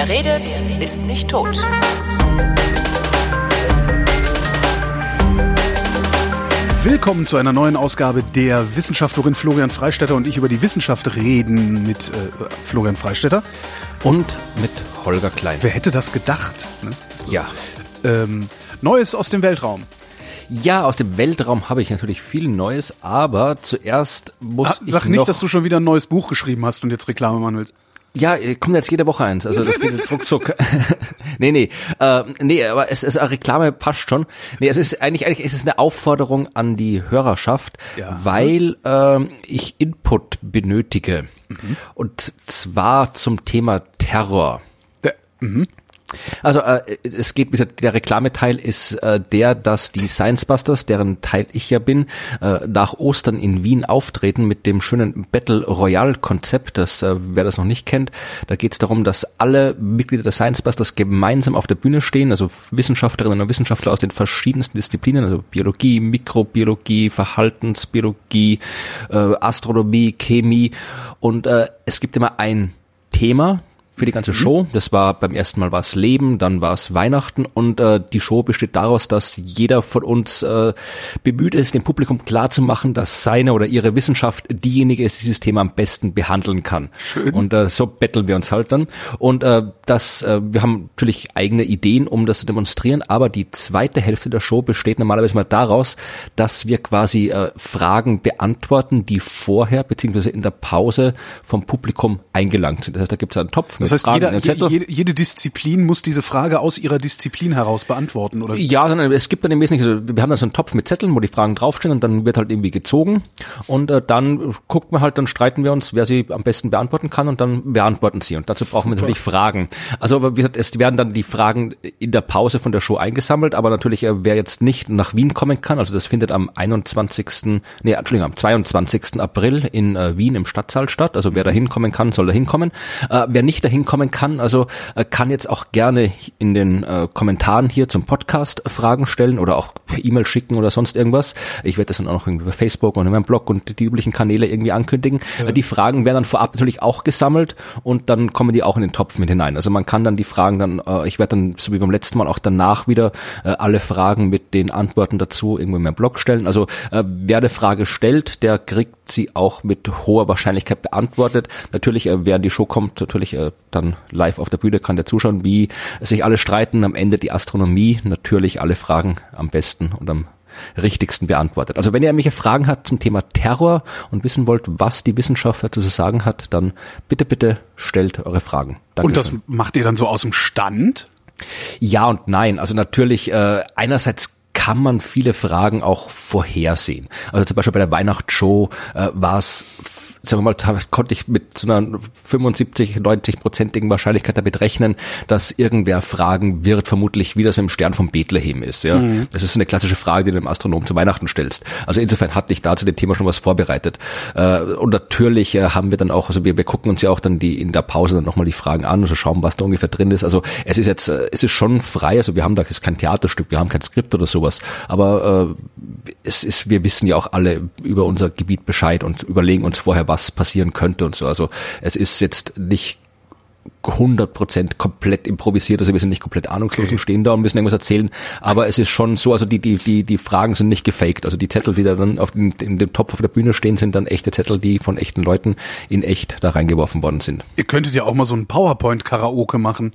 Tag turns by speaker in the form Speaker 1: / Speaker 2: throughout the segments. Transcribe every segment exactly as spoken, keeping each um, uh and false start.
Speaker 1: Wer redet, ist nicht tot.
Speaker 2: Willkommen zu einer neuen Ausgabe der Wissenschaft, worin Florian Freistetter und ich über die Wissenschaft reden mit äh, Florian Freistetter.
Speaker 3: Und mit Holger Klein.
Speaker 2: Wer hätte das gedacht? Ne? So.
Speaker 3: Ja.
Speaker 2: Ähm, Neues aus dem Weltraum.
Speaker 3: Ja, aus dem Weltraum habe ich natürlich viel Neues, aber zuerst muss ah, ich
Speaker 2: Sag
Speaker 3: noch...
Speaker 2: nicht, dass du schon wieder ein neues Buch geschrieben hast und jetzt Reklame machen willst.
Speaker 3: Ja, kommt jetzt jede Woche eins, also das geht jetzt ruckzuck. nee, nee, äh, nee, aber es ist Reklame passt schon. Nee, es ist eigentlich eigentlich ist es eine Aufforderung an die Hörerschaft, ja. weil äh, ich Input benötige. Mhm. Und zwar zum Thema Terror. Der, mhm. Also äh, es geht, wie gesagt, der Reklameteil ist äh, der, dass die Science Busters, deren Teil ich ja bin, äh, nach Ostern in Wien auftreten mit dem schönen Battle Royale Konzept. Das, äh, wer das noch nicht kennt, da geht es darum, dass alle Mitglieder der Science Busters gemeinsam auf der Bühne stehen, also Wissenschaftlerinnen und Wissenschaftler aus den verschiedensten Disziplinen, also Biologie, Mikrobiologie, Verhaltensbiologie, äh, Astronomie, Chemie, und äh, es gibt immer ein Thema für die ganze Show. Das war beim ersten Mal war es Leben, dann war es Weihnachten, und äh, die Show besteht daraus, dass jeder von uns äh, bemüht ist, dem Publikum klarzumachen, dass seine oder ihre Wissenschaft diejenige ist, die dieses Thema am besten behandeln kann. Schön. Und äh, so betteln wir uns halt dann. Und äh, das, äh, wir haben natürlich eigene Ideen, um das zu demonstrieren, aber die zweite Hälfte der Show besteht normalerweise mal daraus, dass wir quasi äh, Fragen beantworten, die vorher beziehungsweise in der Pause vom Publikum eingelangt sind. Das heißt, da gibt es einen Topf.
Speaker 2: Das heißt, jeder, jede, jede Disziplin muss diese Frage aus ihrer Disziplin heraus beantworten, oder?
Speaker 3: Ja, sondern es gibt dann im Wesentlichen, also wir haben dann so einen Topf mit Zetteln, wo die Fragen draufstehen, und dann wird halt irgendwie gezogen, und äh, dann guckt man halt, dann streiten wir uns, wer sie am besten beantworten kann, und dann beantworten sie, und dazu brauchen Super. wir natürlich Fragen. Also wie gesagt, es werden dann die Fragen in der Pause von der Show eingesammelt, aber natürlich, äh, wer jetzt nicht nach Wien kommen kann, also das findet am einundzwanzigsten Nee, Entschuldigung, am zweiundzwanzigsten April in äh, Wien im Stadtsaal statt, also wer da hinkommen kann, soll da hinkommen. Äh, wer nicht dahin kommen kann, also äh, kann jetzt auch gerne in den äh, Kommentaren hier zum Podcast Fragen stellen oder auch per E-Mail schicken oder sonst irgendwas. Ich werde das dann auch noch irgendwie bei Facebook und in meinem Blog und die üblichen Kanäle irgendwie ankündigen. Ja. Äh, die Fragen werden dann vorab natürlich auch gesammelt, und dann kommen die auch in den Topf mit hinein. Also man kann dann die Fragen dann, äh, ich werde dann, so wie beim letzten Mal, auch danach wieder äh, alle Fragen mit den Antworten dazu irgendwo in meinem Blog stellen. Also äh, wer eine Frage stellt, der kriegt sie auch mit hoher Wahrscheinlichkeit beantwortet. Natürlich, äh, wer in die Show kommt, natürlich äh, dann live auf der Bühne kann der zuschauen, wie sich alle streiten. Am Ende die Astronomie natürlich alle Fragen am besten und am richtigsten beantwortet. Also wenn ihr irgendwelche Fragen habt zum Thema Terror und wissen wollt, was die Wissenschaft dazu zu sagen hat, dann bitte, bitte stellt eure Fragen. Danke.
Speaker 2: Und das macht ihr dann so aus dem Stand?
Speaker 3: Ja und nein. Also natürlich, äh, einerseits kann man viele Fragen auch vorhersehen. Also zum Beispiel bei der Weihnachtsshow äh, war es, sagen wir mal, konnte ich mit so einer fünfundsiebzig, neunzig-prozentigen Wahrscheinlichkeit damit rechnen, dass irgendwer fragen wird, vermutlich wie das mit dem Stern von Bethlehem ist. Ja, mhm. Das ist eine klassische Frage, die du einem Astronomen zu Weihnachten stellst. Also insofern hatte ich da zu dem Thema schon was vorbereitet. Und natürlich haben wir dann auch, also wir, wir gucken uns ja auch dann die in der Pause dann nochmal die Fragen an, also schauen, was da ungefähr drin ist. Also es ist jetzt, es ist schon frei, also wir haben da kein Theaterstück, wir haben kein Skript oder sowas, aber äh, es ist, wir wissen ja auch alle über unser Gebiet Bescheid und überlegen uns vorher, was passieren könnte und so. Also es ist jetzt nicht hundert Prozent komplett improvisiert, also wir sind nicht komplett ahnungslos okay. und stehen da und müssen irgendwas erzählen, aber es ist schon so, also die die die die Fragen sind nicht gefaked, also die Zettel, die da dann auf den, in dem Topf auf der Bühne stehen, sind dann echte Zettel, die von echten Leuten in echt da reingeworfen worden sind.
Speaker 2: Ihr könntet ja auch mal so ein PowerPoint-Karaoke machen.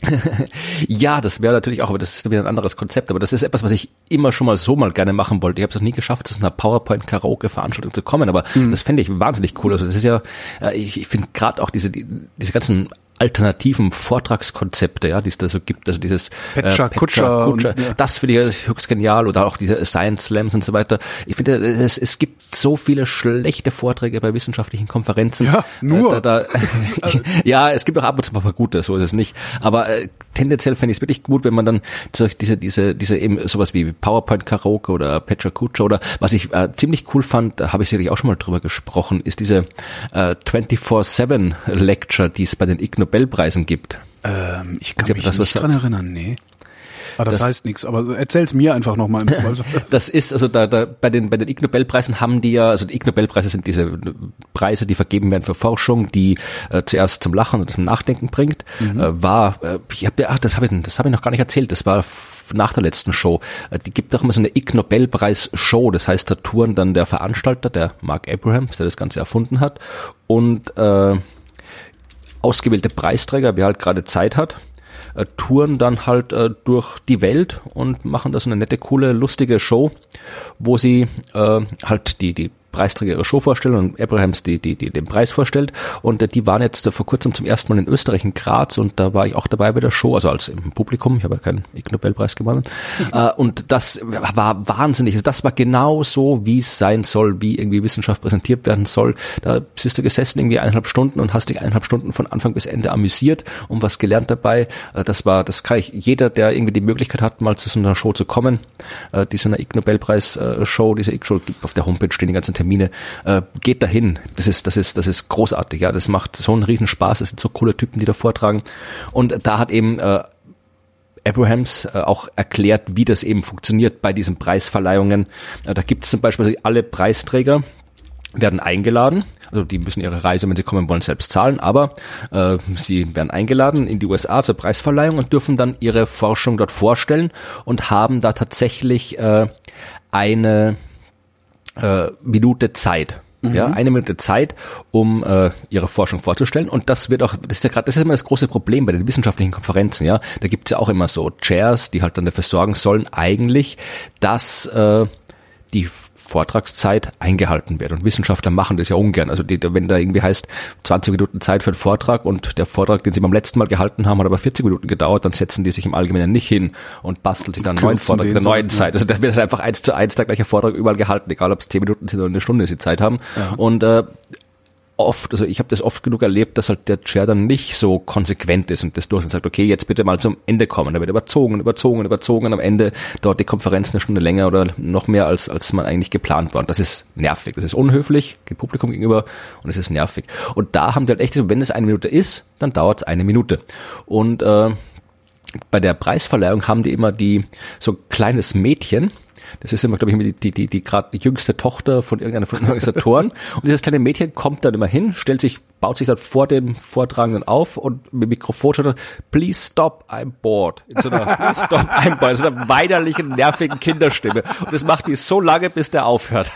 Speaker 3: Ja, das wäre natürlich auch, aber das ist wieder ein anderes Konzept, aber das ist etwas, was ich immer schon mal so mal gerne machen wollte. Ich habe es noch nie geschafft, zu einer PowerPoint-Karaoke-Veranstaltung zu kommen, aber mhm. das fände ich wahnsinnig cool. Also das ist ja, ich, ich finde gerade auch diese die, diese ganzen alternativen Vortragskonzepte, ja, die es da so gibt, also dieses
Speaker 2: Pecha, äh, Kutscher,
Speaker 3: Kutscher und, ja. Das finde ich höchst genial, oder auch diese Science Slams und so weiter. Ich finde, es, es gibt so viele schlechte Vorträge bei wissenschaftlichen Konferenzen.
Speaker 2: Ja, nur.
Speaker 3: Äh, da, da, ja, es gibt auch ab und zu mal ein paar gute, so ist es nicht. Aber äh, tendenziell fände ich es wirklich gut, wenn man dann diese, diese, diese eben sowas wie PowerPoint-Karaoke oder Pecha Kutscher oder was ich äh, ziemlich cool fand, da habe ich sicherlich auch schon mal drüber gesprochen, ist diese äh, vierundzwanzig sieben Lecture, die es bei den Ig Nobelpreisen gibt.
Speaker 2: Ähm, ich kann mich das, nicht dran erinnern, nee. Ah, das, das heißt nichts, aber erzähl's mir einfach nochmal im Zweifel.
Speaker 3: Das ist, also da, da bei den bei den Ig Nobelpreisen haben die ja, also die Ig Nobelpreise sind diese Preise, die vergeben werden für Forschung, die äh, zuerst zum Lachen und zum Nachdenken bringt. Mhm. Äh, war, äh, ich hab, ach, das habe ich, das habe ich noch gar nicht erzählt. Das war nach der letzten Show. Äh, die gibt auch immer so eine Ig Nobelpreis Show. Das heißt, da touren dann der Veranstalter, der Mark Abrahams, der das Ganze erfunden hat, und äh, ausgewählte Preisträger, wer halt gerade Zeit hat, äh, touren dann halt äh, durch die Welt und machen da so eine nette, coole, lustige Show, wo sie äh, halt die die Preisträger ihre Show vorstellen und Abrahams die die die den Preis vorstellt, und äh, die waren jetzt äh, vor kurzem zum ersten Mal in Österreich in Graz, und da war ich auch dabei bei der Show, also als im Publikum. Ich habe ja keinen Ig Nobelpreis gewonnen. äh, und das war wahnsinnig. Also das war genau so, wie es sein soll, wie irgendwie Wissenschaft präsentiert werden soll. Da bist du gesessen irgendwie eineinhalb Stunden und hast dich eineinhalb Stunden von Anfang bis Ende amüsiert und was gelernt dabei. Äh, das war, das kann ich, jeder, der irgendwie die Möglichkeit hat, mal zu so einer Show zu kommen, äh, die so eine Ig Nobelpreis äh, Show, diese Ig Show gibt auf der Homepage, stehen die ganzen Termine, äh, geht dahin. Das ist, das ist, das ist großartig, ja. Das macht so einen riesen Spaß. Es sind so coole Typen, die da vortragen. Und da hat eben äh, Abrahams äh, auch erklärt, wie das eben funktioniert bei diesen Preisverleihungen. Äh, da gibt es zum Beispiel alle Preisträger werden eingeladen. Also die müssen ihre Reise, wenn sie kommen wollen, selbst zahlen, aber äh, sie werden eingeladen in die U S A zur Preisverleihung und dürfen dann ihre Forschung dort vorstellen und haben da tatsächlich äh, eine Äh, Minute Zeit. Mhm. Ja, eine Minute Zeit, um äh, ihre Forschung vorzustellen. Und das wird auch, das ist ja gerade, das ist immer das große Problem bei den wissenschaftlichen Konferenzen, ja. Da gibt's ja auch immer so Chairs, die halt dann dafür sorgen sollen, eigentlich, dass äh, die Vortragszeit eingehalten wird. Und Wissenschaftler machen das ja ungern. Also die, wenn da irgendwie heißt zwanzig Minuten Zeit für einen Vortrag und der Vortrag, den sie beim letzten Mal gehalten haben, hat aber vierzig Minuten gedauert, dann setzen die sich im Allgemeinen nicht hin und basteln sich dann einen neuen Vortrag in der neuen so, Zeit. Also da wird halt einfach eins zu eins der gleiche Vortrag überall gehalten, egal ob es zehn Minuten sind oder eine Stunde sie Zeit haben. Ja. Und äh, oft, also ich habe das oft genug erlebt, dass halt der Chair dann nicht so konsequent ist und das durch und sagt, okay, jetzt bitte mal zum Ende kommen. Da wird überzogen, überzogen, überzogen und am Ende dauert die Konferenz eine Stunde länger oder noch mehr, als als man eigentlich geplant war. Und das ist nervig, das ist unhöflich dem Publikum gegenüber und es ist nervig. Und da haben die halt echt, wenn es eine Minute ist, dann dauert es eine Minute. Und äh, bei der Preisverleihung haben die immer die so kleines Mädchen. Das ist immer, glaube ich, die, die, die, die gerade die jüngste Tochter von irgendeiner von den Organisatoren. Und dieses kleine Mädchen kommt dann immer hin, stellt sich, baut sich dann vor dem Vortragenden auf und mit dem Mikrofon schaut, please stop, I'm bored. In so einer, please stop, I'm bored. In so einer weinerlichen, nervigen Kinderstimme. Und das macht die so lange, bis der aufhört.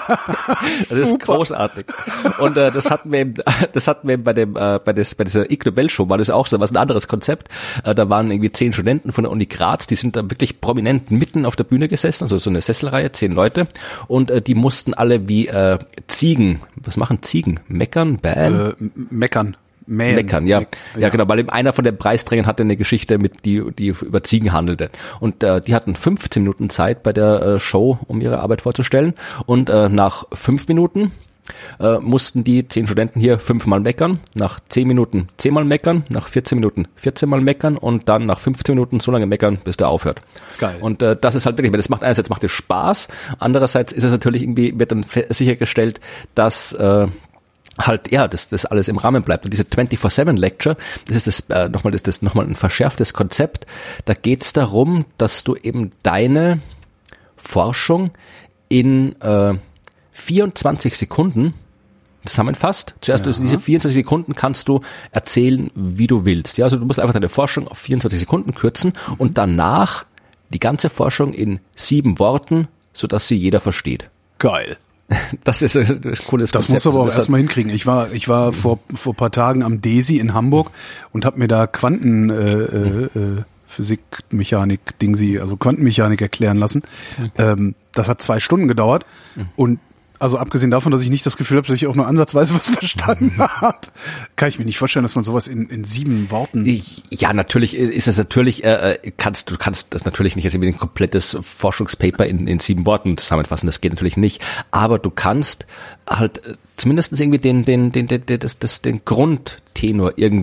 Speaker 3: Das ist großartig. Und äh, das hatten wir eben, das hatten wir eben bei dem, äh, bei, des, bei dieser Ig Nobel Show, war das auch so, was ein anderes Konzept. Äh, da waren irgendwie zehn Studenten von der Uni Graz, die sind da wirklich prominent mitten auf der Bühne gesessen, also so eine Sesselreihe, zehn Leute, und äh, die mussten alle wie äh, Ziegen, was machen Ziegen? Meckern? Bähen?
Speaker 2: Äh, meckern. Mähen.
Speaker 3: Meckern, ja. Meck, ja. Ja, genau, weil eben einer von den Preisträgern hatte eine Geschichte, mit die die über Ziegen handelte. Und äh, die hatten fünfzehn Minuten Zeit bei der äh, Show, um ihre Arbeit vorzustellen. Und äh, nach fünf Minuten äh, mussten die zehn Studenten hier fünfmal meckern, nach zehn Minuten zehnmal meckern, nach vierzehn Minuten vierzehnmal meckern und dann nach fünfzehn Minuten so lange meckern, bis der aufhört.
Speaker 2: Geil.
Speaker 3: Und äh, das ist halt wirklich, weil das macht einerseits macht es Spaß, andererseits ist es natürlich irgendwie, wird dann sichergestellt, dass äh, halt, ja, dass das alles im Rahmen bleibt. Und diese vierundzwanzig sieben Lecture, das ist das, äh, nochmal, das, das nochmal ein verschärftes Konzept. Da geht's darum, dass du eben deine Forschung in äh, vierundzwanzig Sekunden zusammenfasst. Zuerst, ja. Diese vierundzwanzig Sekunden kannst du erzählen, wie du willst. Ja, also du musst einfach deine Forschung auf vierundzwanzig Sekunden kürzen und danach die ganze Forschung in sieben Worten, sodass sie jeder versteht.
Speaker 2: Geil.
Speaker 3: Das ist ein cooles Konzept.
Speaker 2: Das musst du aber auch erstmal hinkriegen. Ich war, ich war vor, vor ein paar Tagen am DESI in Hamburg und habe mir da Quanten, äh, äh, Physik, Mechanik, Dingsi, also Quantenmechanik erklären lassen. Mhm. Ähm, das hat zwei Stunden gedauert mhm. und also abgesehen davon, dass ich nicht das Gefühl habe, dass ich auch nur ansatzweise was verstanden habe, kann ich mir nicht vorstellen, dass man sowas in, in sieben Worten...
Speaker 3: Ja, natürlich ist es natürlich, äh, kannst du kannst das natürlich nicht jetzt irgendwie ein komplettes Forschungspaper in, in sieben Worten zusammenfassen, das geht natürlich nicht, aber du kannst halt äh, zumindest irgendwie den, den, den, den, den, das, das, den Grundtenor irgendwie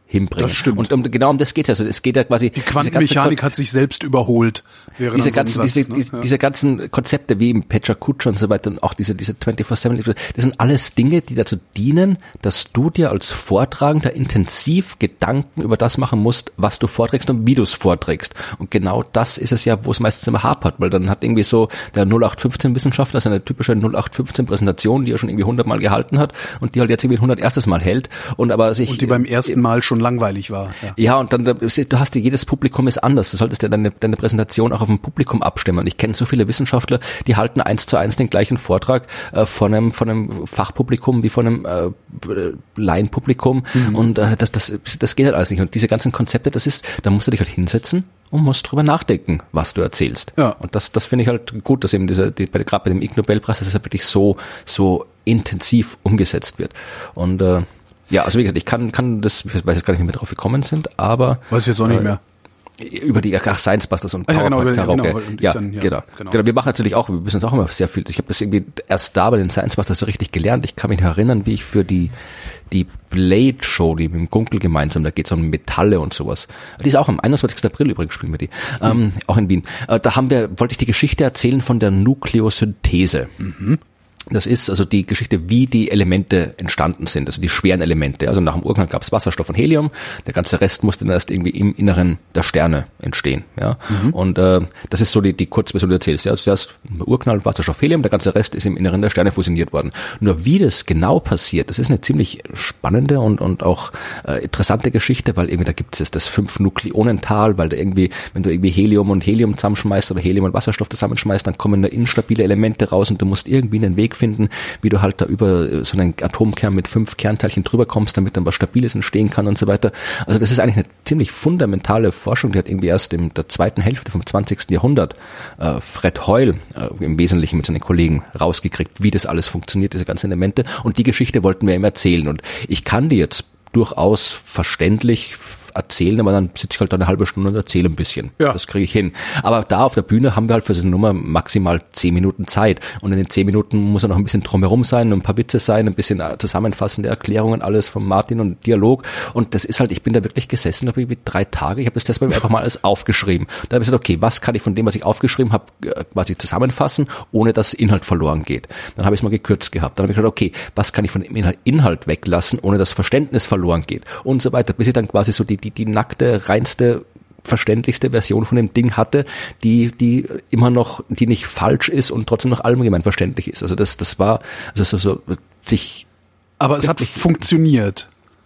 Speaker 3: hinbringen.
Speaker 2: Das stimmt.
Speaker 3: Und um, genau um das geht's. Also es geht ja quasi.
Speaker 2: Die Quantenmechanik hat sich selbst überholt.
Speaker 3: Diese ganzen,
Speaker 2: so Satz,
Speaker 3: diese,
Speaker 2: ne?
Speaker 3: diese,
Speaker 2: ja.
Speaker 3: diese ganzen Konzepte wie im Pecha-Kucha und so weiter und auch diese, diese vierundzwanzig sieben, das sind alles Dinge, die dazu dienen, dass du dir als Vortragender intensiv Gedanken über das machen musst, was du vorträgst und wie du es vorträgst. Und genau das ist es ja, wo es meistens immer hapert, weil dann hat irgendwie so der null acht fünfzehn Wissenschaftler seine typische null acht fünfzehn Präsentation, die er schon irgendwie hundert Mal gehalten hat und die halt jetzt irgendwie hundert erstes Mal hält und aber sich
Speaker 2: und die beim ersten Mal schon langweilig war.
Speaker 3: Ja, ja und dann, du hast ja, jedes Publikum ist anders. Du solltest ja deine, deine Präsentation auch auf ein Publikum abstimmen. Und ich kenne so viele Wissenschaftler, die halten eins zu eins den gleichen Vortrag äh, von einem, von einem Fachpublikum wie von einem äh, Laienpublikum. Mhm. Und äh, das, das, das geht halt alles nicht. Und diese ganzen Konzepte, das ist, da musst du dich halt hinsetzen und musst drüber nachdenken, was du erzählst. Ja. Und das, das finde ich halt gut, dass eben diese, die, bei, gerade bei dem Ig Nobelpreis, dass das halt wirklich so, so intensiv umgesetzt wird. Und äh, ja, also wie gesagt, ich kann, kann das, ich weiß jetzt gar nicht, wie wir drauf gekommen sind, aber.
Speaker 2: Weiß ich jetzt auch nicht äh, mehr.
Speaker 3: Über die ach, Science Busters und PowerPoint
Speaker 2: ah, ja, genau,
Speaker 3: Karaoke.
Speaker 2: Genau,
Speaker 3: ja,
Speaker 2: dann, ja,
Speaker 3: genau, genau. Genau. Wir machen natürlich auch, wir wissen uns auch immer sehr viel. Ich habe das irgendwie erst da bei den Science Busters so richtig gelernt. Ich kann mich erinnern, wie ich für die die Blade Show, die mit dem Gunkel gemeinsam, da geht es um Metalle und sowas. Die ist auch am einundzwanzigsten April übrigens, spielen wir die, mhm. ähm, auch in Wien. Äh, da haben wir, wollte ich die Geschichte erzählen von der Nukleosynthese. Mhm. Das ist also die Geschichte, wie die Elemente entstanden sind, also die schweren Elemente. Also nach dem Urknall gab es Wasserstoff und Helium, der ganze Rest musste dann erst irgendwie im Inneren der Sterne entstehen. Ja, mhm. Und äh, das ist so die, die Kurzversion, die du erzählst. Ja, also zuerst Urknall, Wasserstoff, Helium, der ganze Rest ist im Inneren der Sterne fusioniert worden. Nur wie das genau passiert, das ist eine ziemlich spannende und und auch äh, interessante Geschichte, weil irgendwie da gibt es das Fünf-Nukleonental, weil da irgendwie, wenn du irgendwie Helium und Helium zusammenschmeißt oder Helium und Wasserstoff zusammenschmeißt, dann kommen da instabile Elemente raus und du musst irgendwie einen Weg finden, wie du halt da über so einen Atomkern mit fünf Kernteilchen drüber kommst, damit dann was Stabiles entstehen kann und so weiter. Also das ist eigentlich eine ziemlich fundamentale Forschung, die hat irgendwie erst in der zweiten Hälfte vom zwanzigsten Jahrhundert äh, Fred Hoyle äh, im Wesentlichen mit seinen Kollegen rausgekriegt, wie das alles funktioniert, diese ganzen Elemente. Und die Geschichte wollten wir ihm erzählen. Und ich kann die jetzt durchaus verständlich erzählen, aber dann sitze ich halt da eine halbe Stunde und erzähle ein bisschen. Ja. Das kriege ich hin. Aber da auf der Bühne haben wir halt für so eine Nummer maximal zehn Minuten Zeit. Und in den zehn Minuten muss ja noch ein bisschen drumherum sein, ein paar Witze sein, ein bisschen zusammenfassende Erklärungen, alles von Martin und Dialog. Und das ist halt, ich bin da wirklich gesessen, da bin ich drei Tage, ich habe das erstmal einfach mal alles aufgeschrieben. Dann habe ich gesagt, okay, was kann ich von dem, was ich aufgeschrieben habe, quasi zusammenfassen, ohne dass Inhalt verloren geht. Dann habe ich es mal gekürzt gehabt. Dann habe ich gesagt, okay, was kann ich von dem Inhalt, Inhalt weglassen, ohne dass Verständnis verloren geht und so weiter, bis ich dann quasi so die die, die nackte, reinste, verständlichste Version von dem Ding hatte, die, die immer noch, die nicht falsch ist und trotzdem noch allgemein verständlich ist. Also das, das war, also so, so sich.
Speaker 2: Aber es hat funktioniert.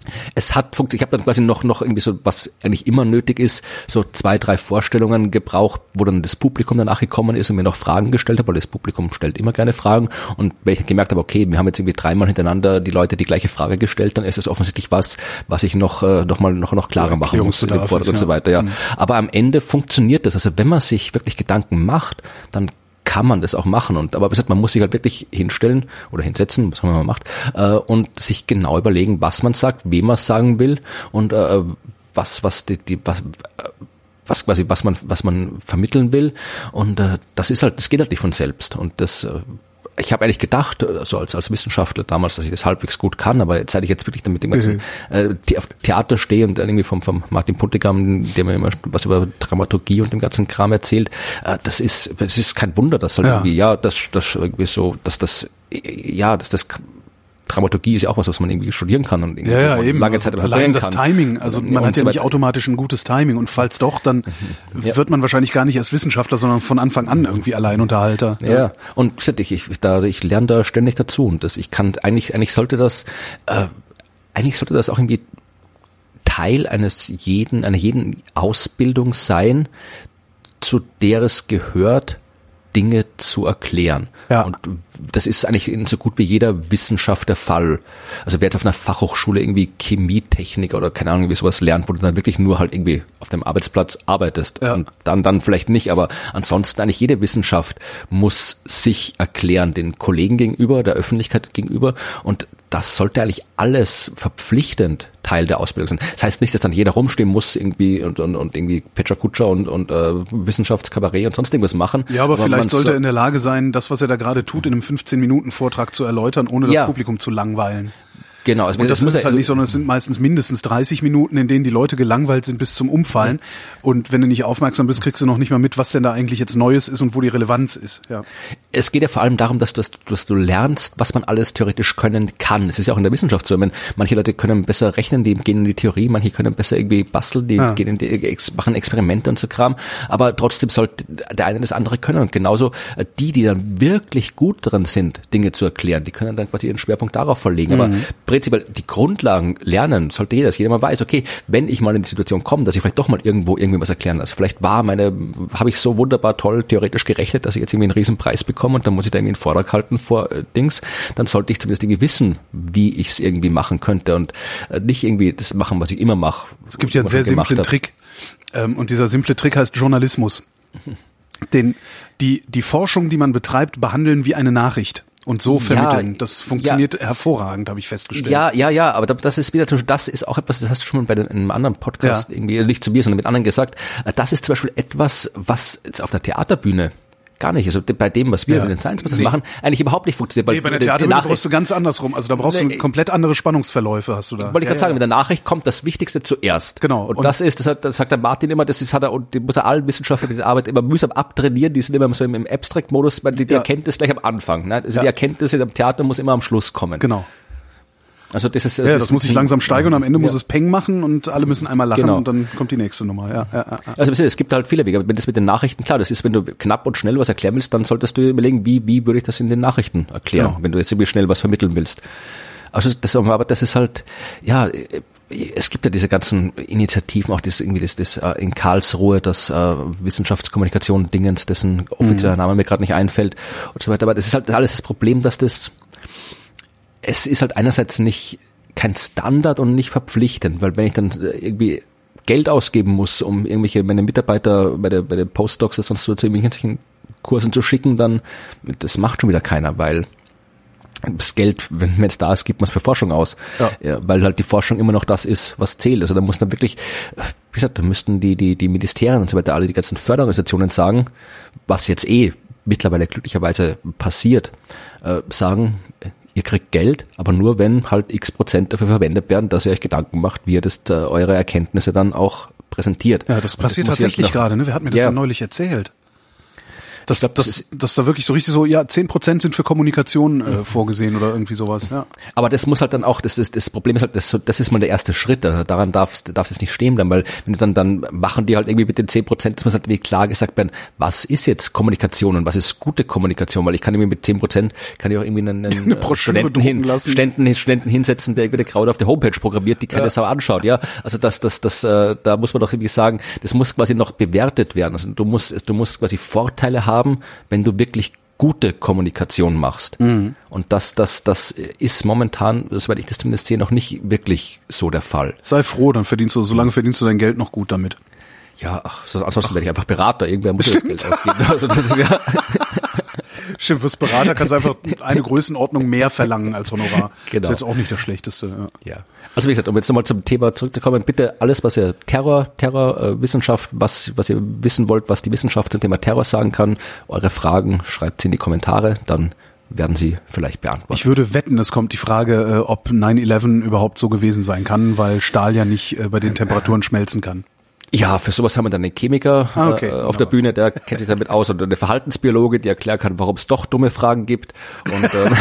Speaker 3: Es hat funktioniert. Ich habe dann quasi noch noch irgendwie so, was eigentlich immer nötig ist, so zwei, drei Vorstellungen gebraucht, wo dann das Publikum danach gekommen ist und mir noch Fragen gestellt hat, weil das Publikum stellt immer gerne Fragen. Und wenn ich gemerkt habe, okay, wir haben jetzt irgendwie dreimal hintereinander die Leute die gleiche Frage gestellt, dann ist es offensichtlich was, was ich noch äh, noch mal noch noch klarer machen muss in dem Vortrag und so weiter. Ja. Mhm. Aber am Ende funktioniert das. Also wenn man sich wirklich Gedanken macht, dann kann man das auch machen. Und aber wie gesagt, man muss sich halt wirklich hinstellen oder hinsetzen, was man mal macht, äh, und sich genau überlegen, was man sagt, wem man es sagen will und äh, was was die, die was, was quasi was man was man vermitteln will. Und äh, das ist halt, das geht halt nicht von selbst. Und das äh, ich habe eigentlich gedacht, also als als Wissenschaftler damals, dass ich das halbwegs gut kann, aber jetzt, seit ich jetzt wirklich damit dem ganzen mhm. äh, auf Theater stehe und dann irgendwie vom vom Martin Puntigam, der mir immer was über Dramaturgie und dem ganzen Kram erzählt, äh, das ist das ist kein Wunder, dass halt ja. irgendwie ja, das das irgendwie so, dass das ja, dass das Dramaturgie ist ja auch was, was man irgendwie studieren kann und irgendwie
Speaker 2: ja, ja, eben.
Speaker 3: lange Zeit
Speaker 2: allein das kann. Timing, also man und hat ja so nicht automatisch ein gutes Timing und falls doch, dann ja. wird man wahrscheinlich gar nicht als Wissenschaftler, sondern von Anfang an irgendwie Alleinunterhalter.
Speaker 3: Ja, ja. Und ich, ich, da, ich lerne da ständig dazu und das, ich kann eigentlich, eigentlich sollte das, äh, eigentlich sollte das auch irgendwie Teil eines jeden, einer jeden Ausbildung sein, zu der es gehört, Dinge zu erklären. Ja. Und das ist eigentlich in so gut wie jeder Wissenschaft der Fall. Also wer jetzt auf einer Fachhochschule irgendwie Chemietechnik oder keine Ahnung, wie sowas lernt, wo du dann wirklich nur halt irgendwie auf dem Arbeitsplatz arbeitest ja. und dann dann vielleicht nicht, aber ansonsten eigentlich jede Wissenschaft muss sich erklären, den Kollegen gegenüber, der Öffentlichkeit gegenüber und das sollte eigentlich alles verpflichtend Teil der Ausbildung sein. Das heißt nicht, dass dann jeder rumstehen muss irgendwie und, und, und irgendwie Pecha-Kucha und, und äh, Wissenschaftskabarett und sonst irgendwas machen.
Speaker 2: Ja, aber, aber vielleicht sollte er in der Lage sein, das, was er da gerade tut, in einem fünfzehn Minuten Vortrag zu erläutern, ohne das ja. Publikum zu langweilen.
Speaker 3: Genau. Also
Speaker 2: und das, das ist halt nicht, sondern es sind meistens mindestens dreißig Minuten, in denen die Leute gelangweilt sind bis zum Umfallen. Mhm. Und wenn du nicht aufmerksam bist, kriegst du noch nicht mal mit, was denn da eigentlich jetzt Neues ist und wo die Relevanz ist. Ja.
Speaker 3: Es geht ja vor allem darum, dass du, dass du lernst, was man alles theoretisch können kann. Es ist ja auch in der Wissenschaft so. Ich meine, manche Leute können besser rechnen, die gehen in die Theorie, manche können besser irgendwie basteln, die ja. gehen in die, machen Experimente und so Kram. Aber trotzdem sollte der eine das andere können. Und genauso die, die dann wirklich gut dran sind, Dinge zu erklären, die können dann quasi ihren Schwerpunkt darauf verlegen. Mhm. Aber prinzipiell die Grundlagen lernen sollte jeder, dass jeder mal weiß, okay, wenn ich mal in die Situation komme, dass ich vielleicht doch mal irgendwo irgendwie was erklären lasse. Vielleicht war meine, habe ich so wunderbar toll theoretisch gerechnet, dass ich jetzt irgendwie einen riesen Preis bekomme und dann muss ich da irgendwie einen Vortrag halten vor äh, Dings. Dann sollte ich zumindest irgendwie wissen, wie ich es irgendwie machen könnte und äh, nicht irgendwie das machen, was ich immer mache.
Speaker 2: Es gibt ja einen sehr simplen Trick. Ähm, und dieser simple Trick heißt Journalismus. Den, die, die Forschung, die man betreibt, behandeln wie eine Nachricht. Und so vermitteln. Ja, das funktioniert ja. hervorragend, habe ich festgestellt.
Speaker 3: Ja, ja, ja, aber das ist wieder, das ist auch etwas, das hast du schon mal bei einem anderen Podcast ja. irgendwie, nicht zu mir, sondern mit anderen gesagt. Das ist zum Beispiel etwas, was jetzt auf der Theaterbühne gar nicht, also bei dem, was wir ja. in den Science Masters nee. machen, eigentlich überhaupt nicht funktioniert.
Speaker 2: Nee, bei der Theaterbühne brauchst du ganz andersrum, also da brauchst du nee. komplett andere Spannungsverläufe, hast du da.
Speaker 3: Wollte ich
Speaker 2: ja,
Speaker 3: gerade
Speaker 2: ja.
Speaker 3: sagen, mit der Nachricht kommt das Wichtigste zuerst.
Speaker 2: Genau.
Speaker 3: Und, und das ist, das, hat, das sagt der Martin immer, das ist, hat er, und den muss er allen Wissenschaftlern, die Arbeit immer mühsam abtrainieren, die sind immer so im, im Abstract-Modus, die, die ja. Erkenntnis gleich am Anfang, ne? Also ja. die Erkenntnis im Theater muss immer am Schluss kommen.
Speaker 2: Genau.
Speaker 3: Also das ist,
Speaker 2: ja, das, das muss sich langsam steigern und am Ende ja. muss es Peng machen und alle müssen einmal lachen
Speaker 3: genau.
Speaker 2: und dann kommt die nächste Nummer. Ja, ja, ja.
Speaker 3: Also es gibt halt viele Wege, aber wenn das mit den Nachrichten, klar, das ist, wenn du knapp und schnell was erklären willst, dann solltest du überlegen, wie wie würde ich das in den Nachrichten erklären, genau. wenn du jetzt irgendwie schnell was vermitteln willst. Also das, aber das ist halt, ja, es gibt ja diese ganzen Initiativen, auch das irgendwie das, das in Karlsruhe, das äh, Wissenschaftskommunikation Dingens, dessen offizieller mhm. Name mir gerade nicht einfällt und so weiter. Aber das ist halt alles das Problem, dass das es ist halt einerseits nicht kein Standard und nicht verpflichtend, weil wenn ich dann irgendwie Geld ausgeben muss, um irgendwelche meine Mitarbeiter bei der bei den Postdocs oder sonst so zu irgendwelchen Kursen zu schicken, dann das macht schon wieder keiner, weil das Geld, wenn es da ist, gibt man es für Forschung aus, ja. Ja, weil halt die Forschung immer noch das ist, was zählt. Also da muss dann wirklich, wie gesagt, da müssten die die die Ministerien und so weiter, alle die ganzen Förderorganisationen sagen, was jetzt eh mittlerweile glücklicherweise passiert, äh, sagen, ihr kriegt Geld, aber nur wenn halt x Prozent dafür verwendet werden, dass ihr euch Gedanken macht, wie ihr das äh, eure Erkenntnisse dann auch präsentiert.
Speaker 2: Ja, das passiert das tatsächlich halt gerade, ne? Wer hat mir das ja. dann neulich erzählt? Dass, glaub, das, das, dass da wirklich so richtig so, ja, zehn Prozent sind für Kommunikation äh, mhm. vorgesehen oder irgendwie sowas, ja.
Speaker 3: Aber das muss halt dann auch, das, das, das Problem ist halt, das, das ist mal der erste Schritt, also daran darf darf es nicht stehen bleiben, weil wenn dann, dann machen die halt irgendwie mit den zehn Prozent, das muss halt wie klar gesagt werden, was ist jetzt Kommunikation und was ist gute Kommunikation, weil ich kann irgendwie mit zehn Prozent, kann ich auch irgendwie einen, einen
Speaker 2: Eine
Speaker 3: Studenten, hin, Studenten, Studenten hinsetzen, der irgendwie gerade auf der Homepage programmiert, die keine ja. Sau anschaut, ja. Also das, das, das, äh, da muss man doch irgendwie sagen, das muss quasi noch bewertet werden, also du musst, du musst quasi Vorteile haben, wenn du wirklich gute Kommunikation machst. Mhm. Und das, das, das ist momentan, soweit ich das zumindest sehe, noch nicht wirklich so der Fall.
Speaker 2: Sei froh, dann verdienst du, solange verdienst du dein Geld noch gut damit.
Speaker 3: Ja, ach, ansonsten ach. werde ich einfach Berater. Irgendwer muss das Geld ausgeben. Also das ist ja
Speaker 2: Stimmt, fürs Berater kannst du einfach eine Größenordnung mehr verlangen als Honorar.
Speaker 3: Genau.
Speaker 2: Das ist jetzt auch nicht das Schlechteste. Ja.
Speaker 3: ja. Also wie gesagt, um jetzt nochmal zum Thema zurückzukommen, bitte alles, was ihr Terror, Terror, äh, Wissenschaft, was, was ihr wissen wollt, was die Wissenschaft zum Thema Terror sagen kann, eure Fragen, schreibt sie in die Kommentare, dann werden sie vielleicht beantwortet.
Speaker 2: Ich würde wetten, es kommt die Frage, äh, ob nine eleven überhaupt so gewesen sein kann, weil Stahl ja nicht äh, bei den Temperaturen schmelzen kann.
Speaker 3: Ja, für sowas haben wir dann einen Chemiker ah, okay, äh, auf genau. der Bühne, der kennt sich damit aus, und eine Verhaltensbiologe, die erklären kann, warum es doch dumme Fragen gibt. Und ähm,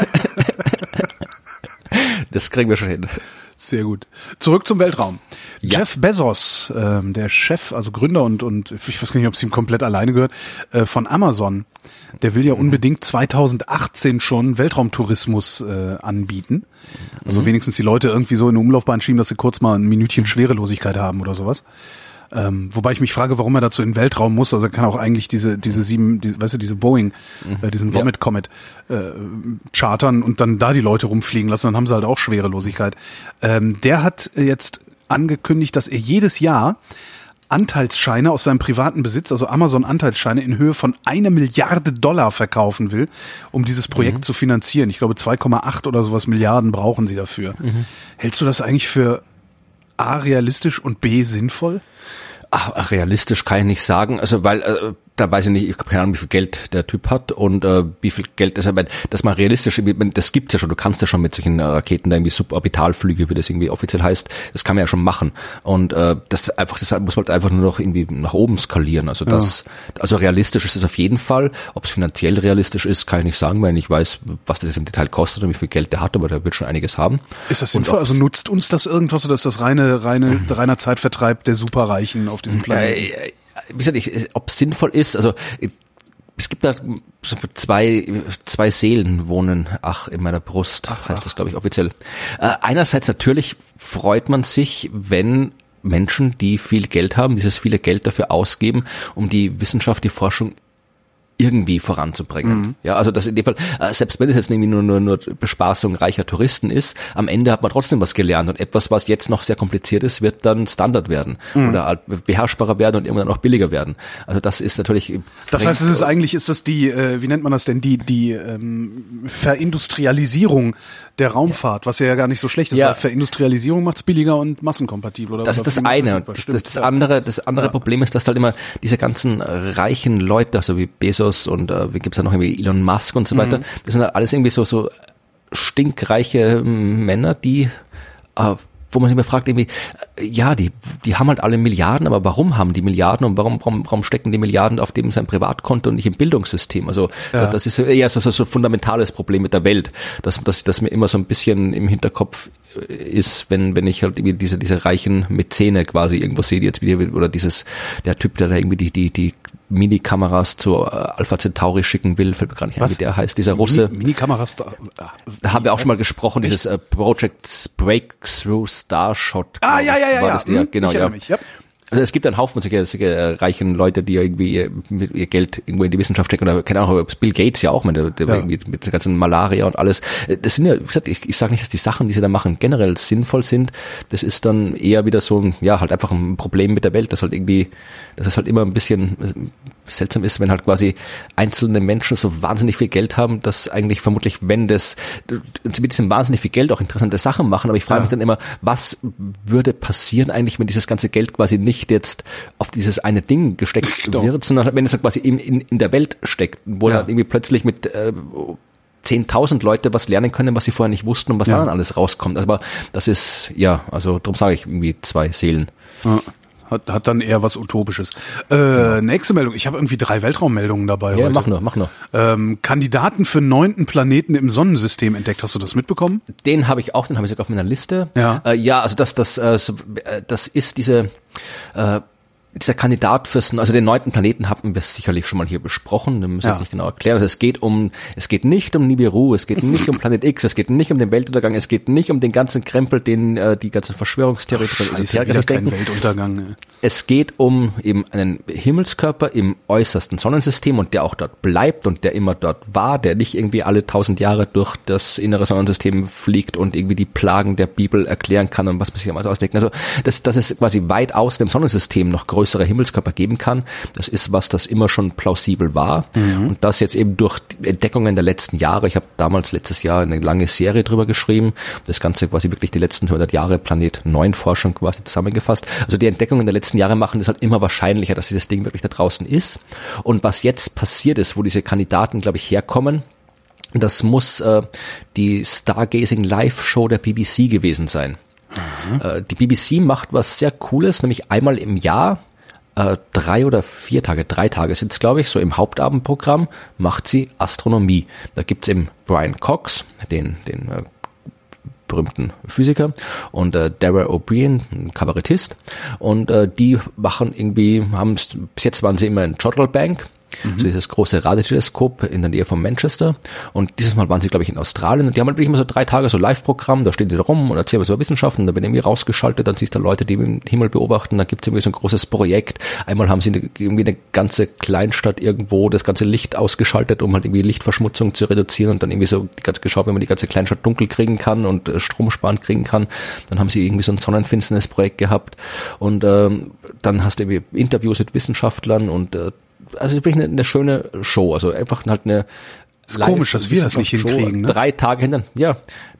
Speaker 3: das kriegen wir schon hin.
Speaker 2: Sehr gut. Zurück zum Weltraum.
Speaker 3: Ja.
Speaker 2: Jeff Bezos, ähm, der Chef, also Gründer und und ich weiß gar nicht, ob es ihm komplett alleine gehört, äh, von Amazon, der will ja mhm. unbedingt zweitausendachtzehn schon Weltraumtourismus äh, anbieten. Also mhm. wenigstens die Leute irgendwie so in eine Umlaufbahn schieben, dass sie kurz mal ein Minütchen Schwerelosigkeit haben oder sowas. Ähm, wobei ich mich frage, warum er dazu in den Weltraum muss. Also er kann auch eigentlich diese diese sieben, die, weißt du, diese Boeing, mhm. äh, diesen Vomit Comet äh, chartern und dann da die Leute rumfliegen lassen. Dann haben sie halt auch Schwerelosigkeit. Ähm, der hat jetzt angekündigt, dass er jedes Jahr Anteilsscheine aus seinem privaten Besitz, also Amazon-Anteilsscheine in Höhe von einer Milliarde Dollar verkaufen will, um dieses Projekt mhm. zu finanzieren. Ich glaube, zwei Komma acht oder sowas Milliarden brauchen sie dafür. Mhm. Hältst du das eigentlich für A, realistisch und B, sinnvoll?
Speaker 3: Ach, realistisch kann ich nicht sagen, also weil äh, da weiß ich nicht, ich habe keine Ahnung, wie viel Geld der Typ hat und äh, wie viel Geld, also, dass man realistisch, das gibt's ja schon, du kannst ja schon mit solchen Raketen da irgendwie Suborbitalflüge, wie das irgendwie offiziell heißt, das kann man ja schon machen und äh, das einfach, das muss halt einfach nur noch irgendwie nach oben skalieren, also das, ja. also realistisch ist es auf jeden Fall, ob es finanziell realistisch ist, kann ich nicht sagen, weil ich weiß, was das im Detail kostet und wie viel Geld der hat, aber der wird schon einiges haben.
Speaker 2: Ist das sinnvoll? Also nutzt uns das irgendwas oder ist das reine, reine, mhm. reiner Zeitvertreib der Superreichen auf diesem Planeten?
Speaker 3: Äh, wie gesagt, ich, ob es sinnvoll ist, also es gibt da zwei zwei Seelen wohnen, ach, in meiner Brust, ach, heißt ach. das, glaube ich, offiziell. Äh, einerseits natürlich freut man sich, wenn Menschen, die viel Geld haben, dieses viele Geld dafür ausgeben, um die Wissenschaft, die Forschung irgendwie voranzubringen. Mhm. Ja, also das in dem Fall, äh, selbst wenn es jetzt irgendwie nur, nur, nur Bespaßung reicher Touristen ist, am Ende hat man trotzdem was gelernt und etwas, was jetzt noch sehr kompliziert ist, wird dann Standard werden mhm. oder beherrschbarer werden und irgendwann auch billiger werden. Also das ist natürlich...
Speaker 2: Das heißt, es ist eigentlich, ist das die, äh, wie nennt man das denn, die, die ähm, Verindustrialisierung der Raumfahrt, was ja gar nicht so schlecht ist, ja. weil Verindustrialisierung macht's billiger und massenkompatibel. Oder,
Speaker 3: das
Speaker 2: oder
Speaker 3: ist das eine. Das, das, das andere, das andere ja. Problem ist, dass halt immer diese ganzen reichen Leute, also wie Bezos und äh, wie gibt's da noch irgendwie Elon Musk und so weiter, mhm. das sind halt alles irgendwie so so stinkreiche Männer, die äh, wo man sich immer fragt, irgendwie, ja, die die haben halt alle Milliarden, aber warum haben die Milliarden und warum warum, warum stecken die Milliarden auf dem sein Privatkonto und nicht im Bildungssystem? Also ja. das ist eher so so so fundamentales Problem mit der Welt, dass dass das mir immer so ein bisschen im Hinterkopf ist, wenn wenn ich halt irgendwie diese diese reichen Mäzene quasi irgendwo sehe, die jetzt wieder oder dieses der Typ, der da irgendwie die die die Minikameras zu Alpha Centauri schicken will, fällt mir gar nicht ein, wie der heißt, dieser Russe.
Speaker 2: Minikameras da,
Speaker 3: da haben wir auch schon mal gesprochen, Echt? dieses äh, Project Breakthrough Starshot.
Speaker 2: Ah, ja, ja, ja, ja.
Speaker 3: Das, ja, genau, ja.
Speaker 2: Mich, ja.
Speaker 3: Also es gibt einen Haufen solche, solche äh, reichen Leute, die irgendwie ihr, mit ihr Geld irgendwo in die Wissenschaft stecken, oder keine Ahnung, Bill Gates ja auch, mit, der, der ja. irgendwie mit der ganzen Malaria und alles. Das sind ja, wie gesagt, ich, ich sage nicht, dass die Sachen, die sie da machen, generell sinnvoll sind. Das ist dann eher wieder so ein, ja, halt einfach ein Problem mit der Welt, dass halt irgendwie, dass es halt immer ein bisschen seltsam ist, wenn halt quasi einzelne Menschen so wahnsinnig viel Geld haben, dass eigentlich vermutlich, wenn das, mit diesem wahnsinnig viel Geld auch interessante Sachen machen, aber ich frage ja. mich dann immer, was würde passieren eigentlich, wenn dieses ganze Geld quasi nicht jetzt auf dieses eine Ding gesteckt genau. wird, sondern wenn es halt quasi in, in, in der Welt steckt, wo ja. halt irgendwie plötzlich mit äh, zehntausend Leute was lernen können, was sie vorher nicht wussten und was ja. dann alles rauskommt. Aber das ist, ja, also darum sage ich irgendwie zwei Seelen.
Speaker 2: Ja. Hat, hat dann eher was Utopisches. Äh, ja. Nächste Meldung. Ich habe irgendwie drei Weltraummeldungen dabei
Speaker 3: ja,
Speaker 2: heute.
Speaker 3: mach nur, mach nur.
Speaker 2: Ähm, Kandidaten für neunten Planeten im Sonnensystem entdeckt. Hast du das mitbekommen?
Speaker 3: Den habe ich auch, den habe ich sogar auf meiner Liste.
Speaker 2: Ja,
Speaker 3: äh, ja also das, das, äh, so, äh, das ist diese... Äh, dieser Kandidat fürs, also den neunten Planeten haben wir sicherlich schon mal hier besprochen, den müssen wir ja. jetzt nicht genau erklären. Also es geht um, es geht nicht um Nibiru, es geht nicht um Planet X, es geht nicht um den Weltuntergang, es geht nicht um den ganzen Krempel, den äh, die ganzen Verschwörungstheoretiker
Speaker 2: und Esoteriker denken. Weltuntergang. Ne?
Speaker 3: Es geht um eben einen Himmelskörper im äußersten Sonnensystem und der auch dort bleibt und der immer dort war, der nicht irgendwie alle tausend Jahre durch das innere Sonnensystem fliegt und irgendwie die Plagen der Bibel erklären kann und was man sich damals ausdenkt. Also das, das ist quasi weit aus dem Sonnensystem noch größer Himmelskörper geben kann. Das ist was, das immer schon plausibel war. Mhm. Und das jetzt eben durch Entdeckungen der letzten Jahre, ich habe damals letztes Jahr eine lange Serie drüber geschrieben, das Ganze quasi wirklich die letzten hundert Jahre Planet neun Forschung quasi zusammengefasst. Also die Entdeckungen der letzten Jahre machen es halt immer wahrscheinlicher, dass dieses Ding wirklich da draußen ist. Und was jetzt passiert ist, wo diese Kandidaten, glaube ich, herkommen, das muss äh, die Stargazing Live Show der B B C gewesen sein. Mhm. Äh, die B B C macht was sehr Cooles, nämlich einmal im Jahr Äh, drei oder vier Tage, drei Tage sind es, glaube ich, so im Hauptabendprogramm macht sie Astronomie. Da gibt's eben Brian Cox, den, den äh, berühmten Physiker, und äh, Dara O'Brien, ein Kabarettist, und äh, die machen irgendwie, haben bis jetzt waren sie immer in Jodrell-Bank, mhm. so dieses große Radioteleskop in der Nähe von Manchester, und dieses Mal waren sie, glaube ich, in Australien, und die haben halt wirklich immer so drei Tage so Live-Programm, da stehen die da rum und erzählen was über Wissenschaften, da werden irgendwie rausgeschaltet, dann siehst du Leute, die im Himmel beobachten, da gibt's irgendwie so ein großes Projekt, einmal haben sie eine, irgendwie eine ganze Kleinstadt irgendwo das ganze Licht ausgeschaltet, um halt irgendwie Lichtverschmutzung zu reduzieren, und dann irgendwie so die ganze geschaut, wenn man die ganze Kleinstadt dunkel kriegen kann und äh, Strom sparen kriegen kann, dann haben sie irgendwie so ein Sonnenfinsternis-Projekt gehabt, und ähm, dann hast du irgendwie Interviews mit Wissenschaftlern und äh, also wirklich eine, eine schöne Show, also einfach halt eine
Speaker 2: ist komisch, dass wir das nicht hinkriegen, ne?
Speaker 3: Drei Tage hinter, ja,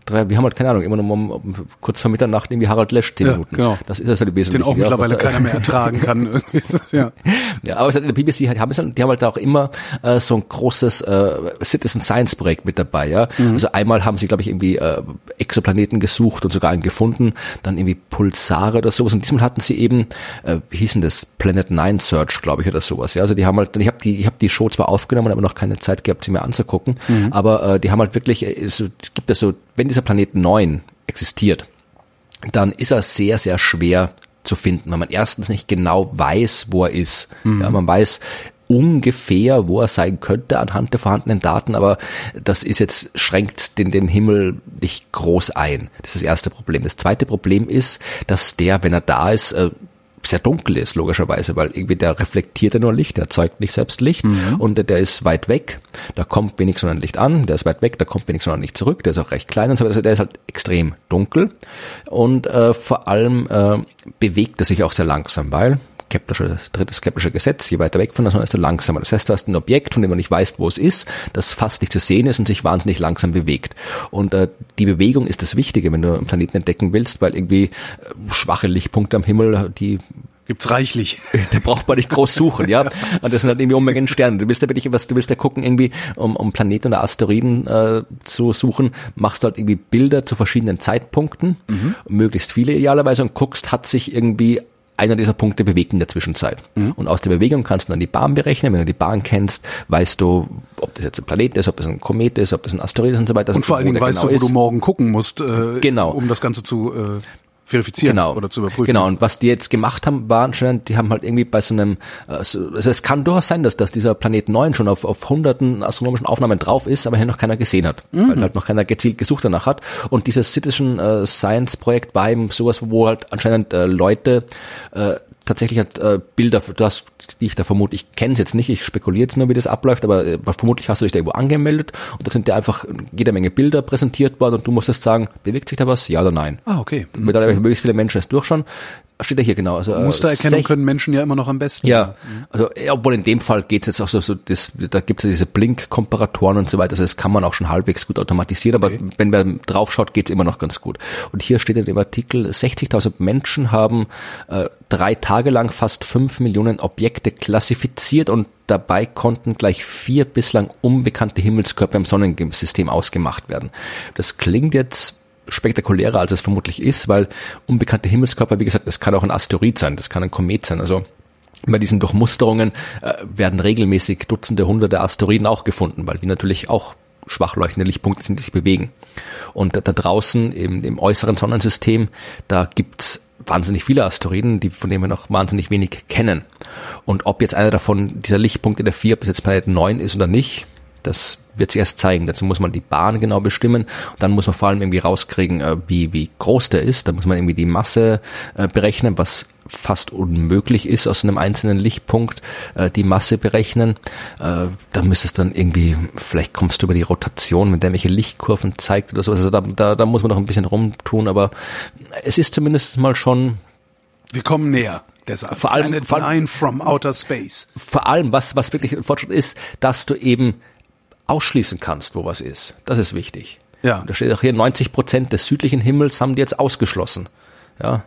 Speaker 3: drei, wir haben halt keine Ahnung, immer noch um, um, kurz vor Mitternacht irgendwie Harald Lesch zehn
Speaker 2: ja,
Speaker 3: Minuten.
Speaker 2: Genau.
Speaker 3: Das ist also die wesentliche.
Speaker 2: Den auch mittlerweile ja, keiner mehr ertragen kann. ja.
Speaker 3: ja, aber in der B B C die haben, die haben halt auch immer äh, so ein großes äh, Citizen Science Projekt mit dabei. Ja, mhm. Also einmal haben sie, glaube ich, irgendwie äh, Exoplaneten gesucht und sogar einen gefunden, dann irgendwie Pulsare oder sowas. Und diesmal hatten sie eben, äh, wie hieß denn das, Planet Nine Search, glaube ich, oder sowas. Ja, also die haben halt, ich habe die, ich habe die Show zwar aufgenommen, aber noch keine Zeit gehabt, sie mir anzugucken. Mhm. Aber äh, die haben halt wirklich, es gibt das so, wenn dieser Planet neun existiert, dann ist er sehr, sehr schwer zu finden, weil man erstens nicht genau weiß, wo er ist. Mhm. Ja, man weiß ungefähr, wo er sein könnte anhand der vorhandenen Daten, aber das ist jetzt, schränkt den, den Himmel nicht groß ein. Das ist das erste Problem. Das zweite Problem ist, dass der, wenn er da ist, äh, sehr dunkel ist, logischerweise, weil irgendwie der reflektiert ja nur Licht, der erzeugt nicht selbst Licht mhm. und der, der ist weit weg, da kommt wenig Sonnenlicht an, der ist weit weg, da kommt wenig Sonnenlicht zurück, der ist auch recht klein und so weiter, also der ist halt extrem dunkel und äh, vor allem äh, bewegt er sich auch sehr langsam, weil Keplersche, drittes Keplersche Gesetz, je weiter weg von der Sonne, desto langsamer. Das heißt, du hast ein Objekt, von dem man nicht weiß, wo es ist, das fast nicht zu sehen ist und sich wahnsinnig langsam bewegt. Und äh, die Bewegung ist das Wichtige, wenn du einen Planeten entdecken willst, weil irgendwie äh, schwache Lichtpunkte am Himmel, die
Speaker 2: gibt's reichlich.
Speaker 3: Da braucht man nicht groß suchen, ja. Und das sind halt irgendwie Unmengen Sterne. Du willst ja wirklich was, du willst ja gucken, irgendwie, um, um Planeten oder Asteroiden äh, zu suchen, machst du halt irgendwie Bilder zu verschiedenen Zeitpunkten, mhm. möglichst viele idealerweise, und guckst, hat sich irgendwie einer dieser Punkte bewegt in der Zwischenzeit. Mhm. Und aus der Bewegung kannst du dann die Bahn berechnen. Wenn du die Bahn kennst, weißt du, ob das jetzt ein Planet ist, ob das ein Komet ist, ob das ein Asteroid ist und so weiter.
Speaker 2: Und vor allen Dingen weißt
Speaker 3: genau
Speaker 2: du, wo
Speaker 3: ist.
Speaker 2: du morgen gucken musst, äh,
Speaker 3: genau.
Speaker 2: um das Ganze zu äh, verifizieren
Speaker 3: genau.
Speaker 2: oder zu überprüfen.
Speaker 3: Genau, und was die jetzt gemacht haben, war anscheinend, die haben halt irgendwie bei so einem, also es kann durchaus sein, dass, dass dieser Planet neun schon auf, auf hunderten astronomischen Aufnahmen drauf ist, aber hier noch keiner gesehen hat, mhm. weil halt noch keiner gezielt gesucht danach hat. Und dieses Citizen äh, Science Projekt war eben sowas, wo halt anscheinend äh, Leute äh, tatsächlich hat äh, Bilder, du hast, die ich da vermute, ich kenne es jetzt nicht, ich spekuliere jetzt nur, wie das abläuft, aber äh, vermutlich hast du dich da irgendwo angemeldet und da sind dir einfach jede Menge Bilder präsentiert worden und du musstest sagen, bewegt sich da was, ja oder nein.
Speaker 2: Ah, okay.
Speaker 3: Mhm. Mit möglichst viele Menschen es durchschauen. Steht ja hier genau. Also,
Speaker 2: Mustererkennung können Menschen ja immer noch am besten.
Speaker 3: Ja, also obwohl in dem Fall geht's jetzt auch so, so das, da gibt's ja diese Blink-Komparatoren und so weiter, also das kann man auch schon halbwegs gut automatisieren, aber okay. wenn man drauf schaut, geht's immer noch ganz gut. Und hier steht in dem Artikel, sechzigtausend Menschen haben äh, drei Tage lang fast fünf Millionen Objekte klassifiziert und dabei konnten gleich vier bislang unbekannte Himmelskörper im Sonnensystem ausgemacht werden. Das klingt jetzt spektakulärer, als es vermutlich ist, weil unbekannte Himmelskörper, wie gesagt, das kann auch ein Asteroid sein, das kann ein Komet sein, also bei diesen Durchmusterungen äh, werden regelmäßig Dutzende, Hunderte Asteroiden auch gefunden, weil die natürlich auch schwach leuchtende Lichtpunkte sind, die sich bewegen. Und da, da draußen im, im äußeren Sonnensystem, da gibt's wahnsinnig viele Asteroiden, die, von denen wir noch wahnsinnig wenig kennen. Und ob jetzt einer davon, dieser Lichtpunkt in der vier bis jetzt Planet neun ist oder nicht, das wird sich erst zeigen. Dazu muss man die Bahn genau bestimmen. Und dann muss man vor allem irgendwie rauskriegen, wie, wie groß der ist. Da muss man irgendwie die Masse äh, berechnen, was fast unmöglich ist, aus einem einzelnen Lichtpunkt äh, die Masse berechnen. Äh, da müsstest dann irgendwie, vielleicht kommst du über die Rotation, wenn der welche Lichtkurven zeigt oder sowas. Also da, da, da muss man noch ein bisschen rumtun, aber es ist zumindest mal schon...
Speaker 2: Wir kommen näher. Deshalb
Speaker 3: vor allem, vor allem
Speaker 2: from outer space.
Speaker 3: Vor allem, was, was wirklich ein Fortschritt ist, dass du eben ausschließen kannst, wo was ist. Das ist wichtig.
Speaker 2: Ja.
Speaker 3: Da steht auch hier, neunzig Prozent des südlichen Himmels haben die jetzt ausgeschlossen. Ja.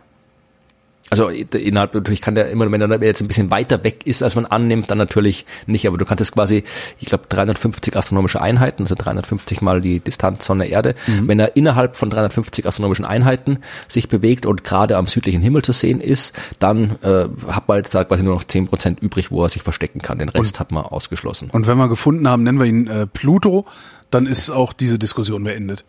Speaker 3: Also innerhalb, natürlich kann der immer, wenn er jetzt ein bisschen weiter weg ist, als man annimmt, dann natürlich nicht, aber du kannst es quasi, ich glaube, dreihundertfünfzig astronomische Einheiten, also dreihundertfünfzig mal die Distanz Sonne-Erde, mhm. wenn er innerhalb von dreihundertfünfzig astronomischen Einheiten sich bewegt und gerade am südlichen Himmel zu sehen ist, dann äh, hat man jetzt da quasi nur noch zehn Prozent übrig, wo er sich verstecken kann. Den Rest und, hat man ausgeschlossen.
Speaker 2: Und wenn wir gefunden haben, nennen wir ihn äh, Pluto, dann ist auch diese Diskussion beendet.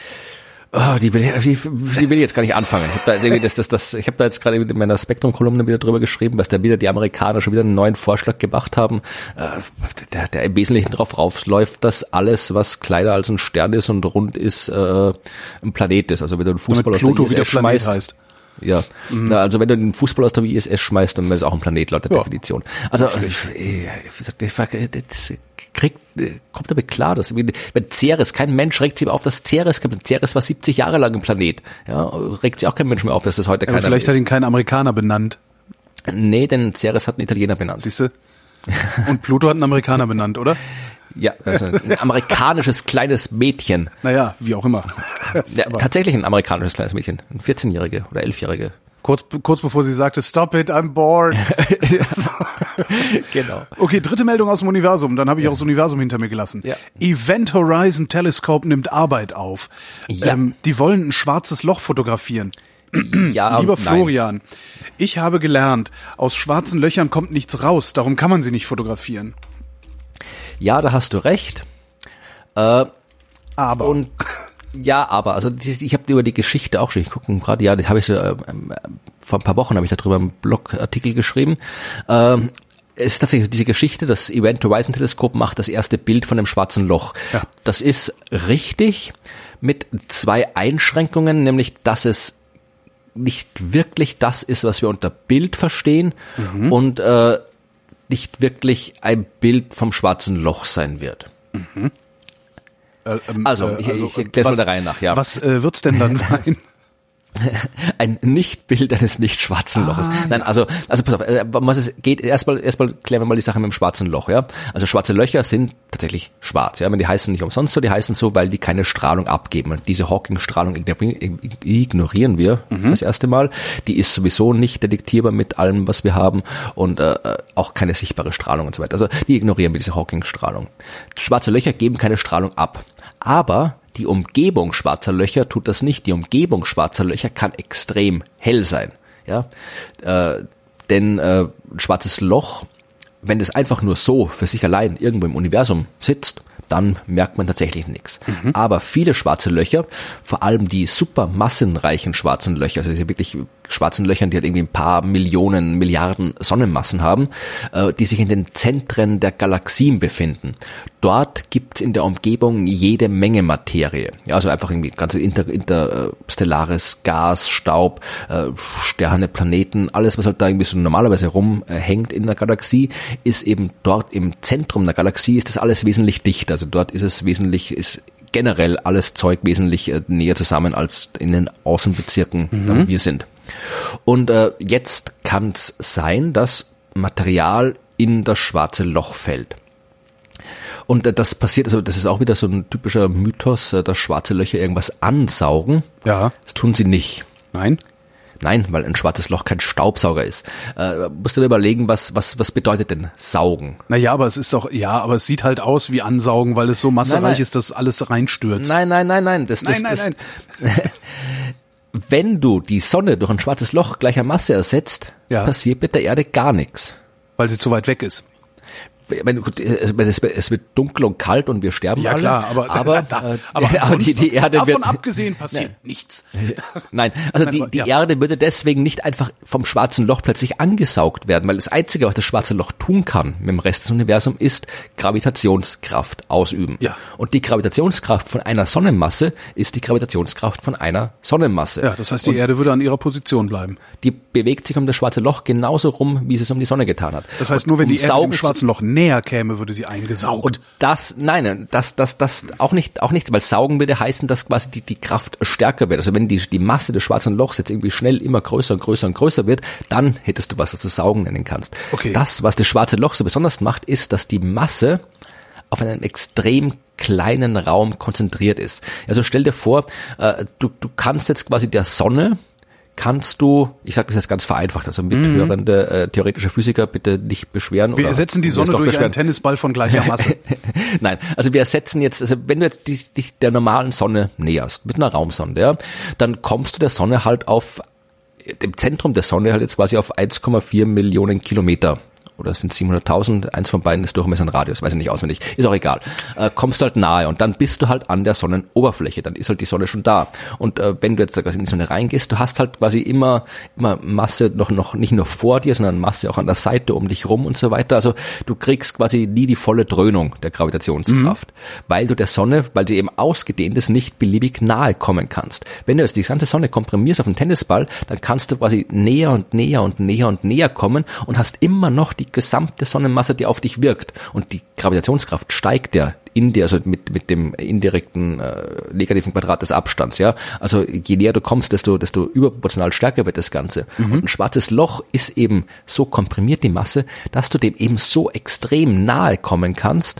Speaker 3: Oh, die will, die, die will ich jetzt gar nicht anfangen. Ich habe da irgendwie das, das, das, ich habe da jetzt gerade in meiner Spektrum-Kolumne wieder drüber geschrieben, dass da wieder die Amerikaner schon wieder einen neuen Vorschlag gemacht haben, äh, der, der im Wesentlichen darauf rausläuft, dass alles, was kleiner als ein Stern ist und rund ist, äh, ein Planet ist. Also wenn du einen Fußball aus der I S S schmeißt, heißt. Ja, mhm. Na, also wenn du den Fußball aus der I S S schmeißt, dann ist es auch ein Planet laut der ja. Definition. Also ich, ich, ich, das kriegt, kommt damit klar, dass wenn Ceres, kein Mensch regt sich auf, dass Ceres kommt. Ceres war siebzig Jahre lang ein Planet. Ja, regt sich auch kein Mensch mehr auf, dass das heute
Speaker 2: ja,
Speaker 3: keiner ist.
Speaker 2: Vielleicht hat ihn kein Amerikaner benannt.
Speaker 3: Nee, denn Ceres hat einen Italiener benannt.
Speaker 2: Siehste? Und Pluto hat einen Amerikaner benannt, oder?
Speaker 3: Ja, also ein amerikanisches kleines Mädchen.
Speaker 2: Naja, wie auch immer.
Speaker 3: Ja, tatsächlich ein amerikanisches kleines Mädchen. Ein vierzehnjährige oder elfjährige.
Speaker 2: Kurz, kurz bevor sie sagte, stop it, I'm bored.
Speaker 3: Genau.
Speaker 2: Okay, dritte Meldung aus dem Universum. Dann habe ich ja. auch das Universum hinter mir gelassen. Ja. Event Horizon Telescope nimmt Arbeit auf. Ja. Ähm, die wollen ein schwarzes Loch fotografieren.
Speaker 3: Ja,
Speaker 2: Lieber
Speaker 3: nein.
Speaker 2: Florian, ich habe gelernt, aus schwarzen Löchern kommt nichts raus. Darum kann man sie nicht fotografieren.
Speaker 3: Ja, da hast du recht. Äh,
Speaker 2: aber.
Speaker 3: Und ja, aber, also ich habe über die Geschichte auch schon, ich gucke gerade, ja, die habe ich so, äh, vor ein paar Wochen habe ich darüber einen Blogartikel geschrieben. Ähm, es ist tatsächlich diese Geschichte, das Event Horizon Teleskop macht das erste Bild von dem schwarzen Loch. Ja. Das ist richtig mit zwei Einschränkungen, nämlich, dass es nicht wirklich das ist, was wir unter Bild verstehen mhm. und äh, nicht wirklich ein Bild vom schwarzen Loch sein wird.
Speaker 2: Mhm. Äh, ähm,
Speaker 3: also, ich, also, ich erkläre es mal der Reihe nach. Ja.
Speaker 2: Was äh, wird's denn dann sein?
Speaker 3: Ein Nichtbild eines nicht schwarzen ah, Loches. Nein,
Speaker 2: ja.
Speaker 3: also, also pass auf, um was es geht, erstmal, erstmal klären wir mal die Sache mit dem schwarzen Loch, ja. Also schwarze Löcher sind tatsächlich schwarz, ja. Die heißen nicht umsonst so, die heißen so, weil die keine Strahlung abgeben. Und diese Hawking-Strahlung ignorieren wir mhm. das erste Mal. Die ist sowieso nicht detektierbar mit allem, was wir haben und äh, auch keine sichtbare Strahlung und so weiter. Also die ignorieren wir, diese Hawking-Strahlung. Schwarze Löcher geben keine Strahlung ab. Aber die Umgebung schwarzer Löcher tut das nicht. Die Umgebung schwarzer Löcher kann extrem hell sein. Ja, äh, denn äh, ein schwarzes Loch, wenn das einfach nur so für sich allein irgendwo im Universum sitzt, dann merkt man tatsächlich nichts. Mhm. Aber viele schwarze Löcher, vor allem die super massenreichen schwarzen Löcher, also diese wirklich schwarzen Löchern, die halt irgendwie ein paar Millionen, Milliarden Sonnenmassen haben, äh, die sich in den Zentren der Galaxien befinden. Dort gibt es in der Umgebung jede Menge Materie. Ja, also einfach irgendwie ganze inter, interstellares Gas, Staub, äh, Sterne, Planeten, alles, was halt da irgendwie so normalerweise rumhängt in der Galaxie, ist eben dort im Zentrum der Galaxie, ist das alles wesentlich dichter. Also dort ist es wesentlich, ist generell alles Zeug wesentlich äh, näher zusammen als in den Außenbezirken, mhm. da wir sind. Und äh, jetzt kann es sein, dass Material in das schwarze Loch fällt. Und äh, das passiert, also das ist auch wieder so ein typischer Mythos, äh, dass schwarze Löcher irgendwas ansaugen.
Speaker 2: Ja.
Speaker 3: Das tun sie nicht.
Speaker 2: Nein?
Speaker 3: Nein, weil ein schwarzes Loch kein Staubsauger ist. Äh, musst du dir überlegen, was, was, was bedeutet denn saugen?
Speaker 2: Naja, aber es ist doch, ja, aber es sieht halt aus wie ansaugen, weil es so massereich nein, nein. ist, dass alles reinstürzt.
Speaker 3: Nein, nein, nein, nein. Das, das,
Speaker 2: nein, nein,
Speaker 3: das, nein. Wenn du die Sonne durch ein schwarzes Loch gleicher Masse ersetzt, ja. passiert mit der Erde gar nichts.
Speaker 2: Weil sie zu weit weg ist.
Speaker 3: Es wird dunkel und kalt und wir sterben
Speaker 2: ja,
Speaker 3: alle.
Speaker 2: Ja klar, aber,
Speaker 3: aber,
Speaker 2: da,
Speaker 3: äh, aber, aber die, die Erde
Speaker 2: davon
Speaker 3: wird,
Speaker 2: abgesehen passiert nein. nichts.
Speaker 3: Nein, also
Speaker 2: nein,
Speaker 3: die,
Speaker 2: aber,
Speaker 3: die
Speaker 2: ja.
Speaker 3: Erde würde deswegen nicht einfach vom schwarzen Loch plötzlich angesaugt werden, weil das Einzige, was das schwarze Loch tun kann mit dem Rest des Universums, ist Gravitationskraft ausüben.
Speaker 2: Ja.
Speaker 3: Und die Gravitationskraft von einer Sonnenmasse ist die Gravitationskraft von einer Sonnenmasse.
Speaker 2: Ja, das heißt, die und Erde würde an ihrer Position bleiben.
Speaker 3: Die bewegt sich um das schwarze Loch genauso rum, wie sie es um die Sonne getan hat.
Speaker 2: Das heißt, nur wenn um die Erde dem schwarzen Loch näher käme, würde sie eingesaugt.
Speaker 3: Und das, nein, das, das, das auch nicht, auch nichts, weil saugen würde heißen, dass quasi die, die Kraft stärker wird. Also wenn die, die Masse des schwarzen Lochs jetzt irgendwie schnell immer größer und größer und größer wird, dann hättest du was, das du saugen nennen kannst.
Speaker 2: Okay.
Speaker 3: Das, was das schwarze Loch so besonders macht, ist, dass die Masse auf einen extrem kleinen Raum konzentriert ist. Also stell dir vor, äh, du, du kannst jetzt quasi der Sonne kannst du, ich sage das jetzt ganz vereinfacht, also mithörende äh, theoretische Physiker bitte nicht beschweren.
Speaker 2: Wir
Speaker 3: oder
Speaker 2: ersetzen die Sonne durch beschweren. einen Tennisball von gleicher Masse.
Speaker 3: Nein, also wir ersetzen jetzt, also wenn du jetzt dich, dich der normalen Sonne näherst, mit einer Raumsonde, ja, dann kommst du der Sonne halt auf, dem Zentrum der Sonne halt jetzt quasi auf eins Komma vier Millionen Kilometer. Oder es sind siebenhunderttausend, eins von beiden ist Durchmesser und Radius, weiß ich nicht auswendig, ist auch egal. Äh, kommst du halt nahe und dann bist du halt an der Sonnenoberfläche, dann ist halt die Sonne schon da. Und äh, wenn du jetzt in die Sonne reingehst, du hast halt quasi immer immer Masse noch noch nicht nur vor dir, sondern Masse auch an der Seite um dich rum und so weiter. Also du kriegst quasi nie die volle Dröhnung der Gravitationskraft, mhm. weil du der Sonne, weil sie eben ausgedehnt ist, nicht beliebig nahe kommen kannst. Wenn du jetzt die ganze Sonne komprimierst auf einen Tennisball, dann kannst du quasi näher und näher und näher und näher kommen und hast immer noch die gesamte Sonnenmasse, die auf dich wirkt. Und die Gravitationskraft steigt ja in dir, also mit, mit dem indirekten äh, negativen Quadrat des Abstands, ja. Also je näher du kommst, desto, desto überproportional stärker wird das Ganze. Mhm. Und ein schwarzes Loch ist eben so komprimiert, die Masse, dass du dem eben so extrem nahe kommen kannst,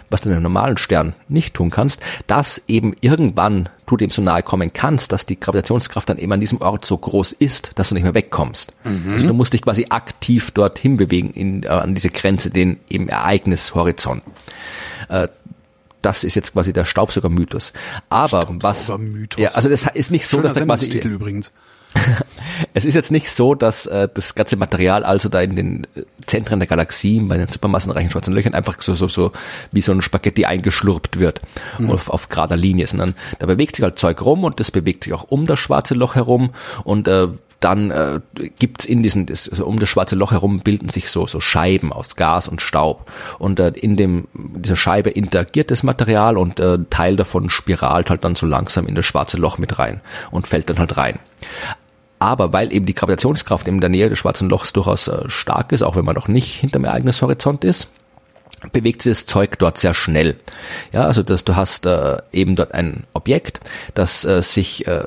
Speaker 3: was du in einem normalen Stern nicht tun kannst, dass eben irgendwann du dem so nahe kommen kannst, dass die Gravitationskraft dann eben an diesem Ort so groß ist, dass du nicht mehr wegkommst. Mhm. Also du musst dich quasi aktiv dorthin bewegen, in, äh, an diese Grenze, den eben Ereignishorizont. Äh, Das ist jetzt quasi der Staubsaugermythos. Aber was, ja, also das ist nicht so,
Speaker 2: Schöner
Speaker 3: dass da quasi,
Speaker 2: Sendungstitel übrigens.
Speaker 3: Es ist jetzt nicht so, dass äh, das ganze Material also da in den Zentren der Galaxien, bei den supermassenreichen schwarzen Löchern einfach so, so, so wie so ein Spaghetti eingeschlurpt wird, mhm. auf, auf gerader Linie, sondern da bewegt sich halt Zeug rum und das bewegt sich auch um das schwarze Loch herum und äh, dann äh, gibt's in diesen, das, also um das schwarze Loch herum bilden sich so so Scheiben aus Gas und Staub und äh, in dem dieser Scheibe interagiert das Material und äh, Teil davon spiralt halt dann so langsam in das schwarze Loch mit rein und fällt dann halt rein. Aber weil eben die Gravitationskraft in der Nähe des schwarzen Lochs durchaus äh, stark ist, auch wenn man noch nicht hinterm Ereignishorizont ist, bewegt sich das Zeug dort sehr schnell. Ja, also dass du hast äh, eben dort ein Objekt, das äh, sich äh,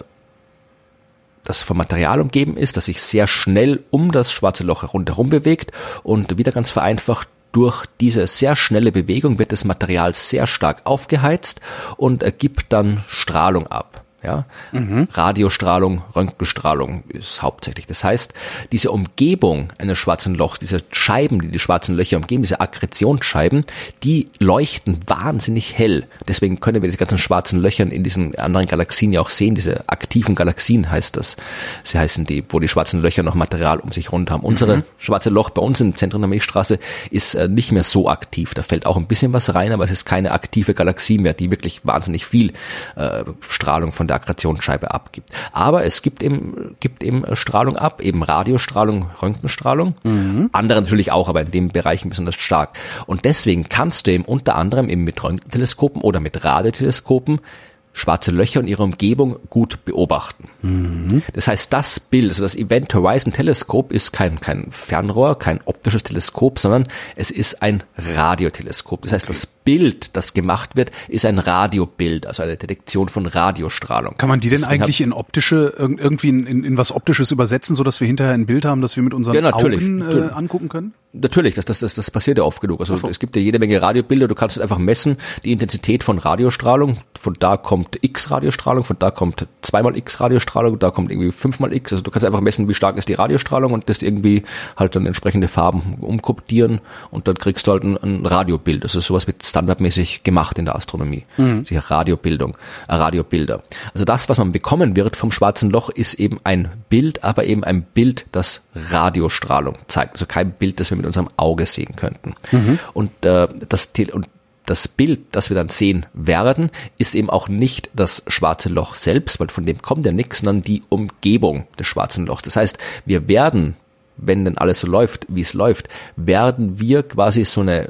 Speaker 3: das vom Material umgeben ist, das sich sehr schnell um das schwarze Loch rundherum bewegt und wieder ganz vereinfacht, durch diese sehr schnelle Bewegung wird das Material sehr stark aufgeheizt und gibt dann Strahlung ab. Ja, mhm. Radiostrahlung, Röntgenstrahlung ist hauptsächlich. Das heißt, diese Umgebung eines schwarzen Lochs, diese Scheiben, die die schwarzen Löcher umgeben, diese Akkretionsscheiben, die leuchten wahnsinnig hell. Deswegen können wir diese ganzen schwarzen Löchern in diesen anderen Galaxien ja auch sehen. Diese aktiven Galaxien heißt das. Sie heißen die, wo die schwarzen Löcher noch Material um sich rund haben. Unsere mhm. schwarze Loch bei uns im Zentrum der Milchstraße ist äh, nicht mehr so aktiv. Da fällt auch ein bisschen was rein, aber es ist keine aktive Galaxie mehr, die wirklich wahnsinnig viel äh, Strahlung von der Akkretionsscheibe abgibt. Aber es gibt eben, gibt eben Strahlung ab, eben Radiostrahlung, Röntgenstrahlung. Mhm. Andere natürlich auch, aber in dem Bereich besonders stark. Und deswegen kannst du eben unter anderem eben mit Röntgenteleskopen oder mit Radioteleskopen schwarze Löcher und ihre Umgebung gut beobachten. Mhm. Das heißt, das Bild, also das Event Horizon Teleskop ist kein, kein Fernrohr, kein optisches Teleskop, sondern es ist ein Radioteleskop. Das heißt, das Bild, das gemacht wird, ist ein Radiobild, also eine Detektion von Radiostrahlung.
Speaker 2: Kann man die denn Deswegen eigentlich in optische, irgendwie in, in, in was Optisches übersetzen, sodass wir hinterher ein Bild haben, das wir mit unseren
Speaker 3: ja, natürlich,
Speaker 2: Augen
Speaker 3: natürlich.
Speaker 2: Äh, angucken können?
Speaker 3: Natürlich, das, das, das, das passiert ja oft genug. Also so. Es gibt ja jede Menge Radiobilder, du kannst einfach messen, die Intensität von Radiostrahlung, von da kommt X Radiostrahlung, von da kommt zweimal X Radiostrahlung, da kommt irgendwie fünfmal X, also du kannst einfach messen, wie stark ist die Radiostrahlung und das irgendwie halt dann entsprechende Farben umkodieren und dann kriegst du halt ein, ein Radiobild. Das ist sowas wird standardmäßig gemacht in der Astronomie. Mhm. Die Radiobildung, äh, Radiobilder. Also das, was man bekommen wird vom schwarzen Loch, ist eben ein Bild, aber eben ein Bild, das Radiostrahlung zeigt. Also kein Bild, das wir mit unserem Auge sehen könnten. Mhm. Und äh, das und das Bild, das wir dann sehen werden, ist eben auch nicht das schwarze Loch selbst, weil von dem kommt ja nichts, sondern die Umgebung des schwarzen Lochs. Das heißt, wir werden, wenn denn alles so läuft, wie es läuft, werden wir quasi so eine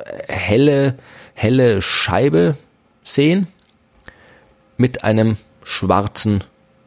Speaker 3: helle, helle Scheibe sehen mit einem schwarzen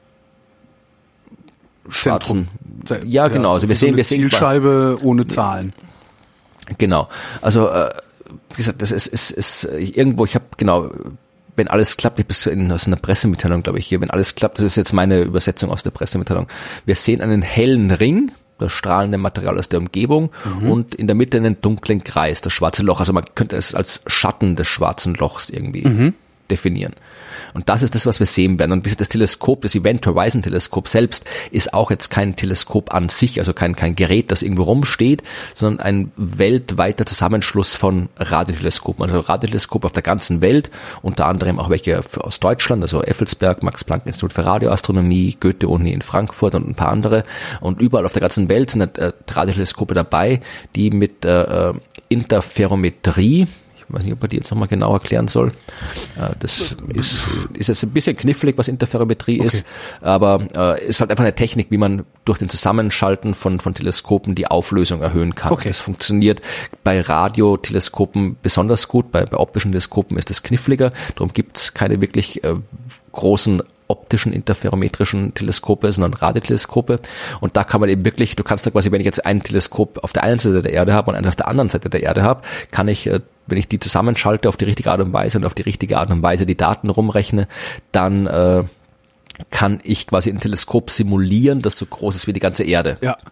Speaker 3: schwarzen
Speaker 2: Zentrum.
Speaker 3: Ja, genau.
Speaker 2: Ja,
Speaker 3: also wir sehen, wir sehen
Speaker 2: Zielscheibe ohne Zahlen.
Speaker 3: Genau. Also äh, wie gesagt, das ist, ist, ist irgendwo. Ich habe genau, wenn alles klappt, ich bin in aus einer Pressemitteilung, glaube ich hier. Wenn alles klappt, das ist jetzt meine Übersetzung aus der Pressemitteilung. Wir sehen einen hellen Ring, das strahlende Material aus der Umgebung mhm. und in der Mitte einen dunklen Kreis, das schwarze Loch. Also man könnte es als Schatten des schwarzen Lochs irgendwie mhm. definieren. Und das ist das, was wir sehen werden. Und das Teleskop, das Event Horizon Teleskop selbst, ist auch jetzt kein Teleskop an sich, also kein, kein Gerät, das irgendwo rumsteht, sondern ein weltweiter Zusammenschluss von Radioteleskopen. Also Radioteleskope auf der ganzen Welt, unter anderem auch welche aus Deutschland, also Effelsberg, Max-Planck-Institut für Radioastronomie, Goethe-Uni in Frankfurt und ein paar andere. Und überall auf der ganzen Welt sind äh, Radioteleskope dabei, die mit äh, Interferometrie, ich weiß nicht, ob er die jetzt nochmal genau erklären soll. Das ist, ist jetzt ein bisschen knifflig, was Interferometrie okay. ist, aber äh, ist halt einfach eine Technik, wie man durch den Zusammenschalten von, von Teleskopen die Auflösung erhöhen kann. Okay. Das funktioniert bei Radioteleskopen besonders gut, bei, bei optischen Teleskopen ist es kniffliger, darum gibt es keine wirklich äh, großen optischen interferometrischen Teleskope, sondern Radioteleskope. Und da kann man eben wirklich, du kannst da quasi, wenn ich jetzt ein Teleskop auf der einen Seite der Erde habe und eins auf der anderen Seite der Erde habe, kann ich, wenn ich die zusammenschalte auf die richtige Art und Weise und auf die richtige Art und Weise die Daten rumrechne, dann äh, kann ich quasi ein Teleskop simulieren, das so groß ist wie die ganze Erde.
Speaker 2: Ja.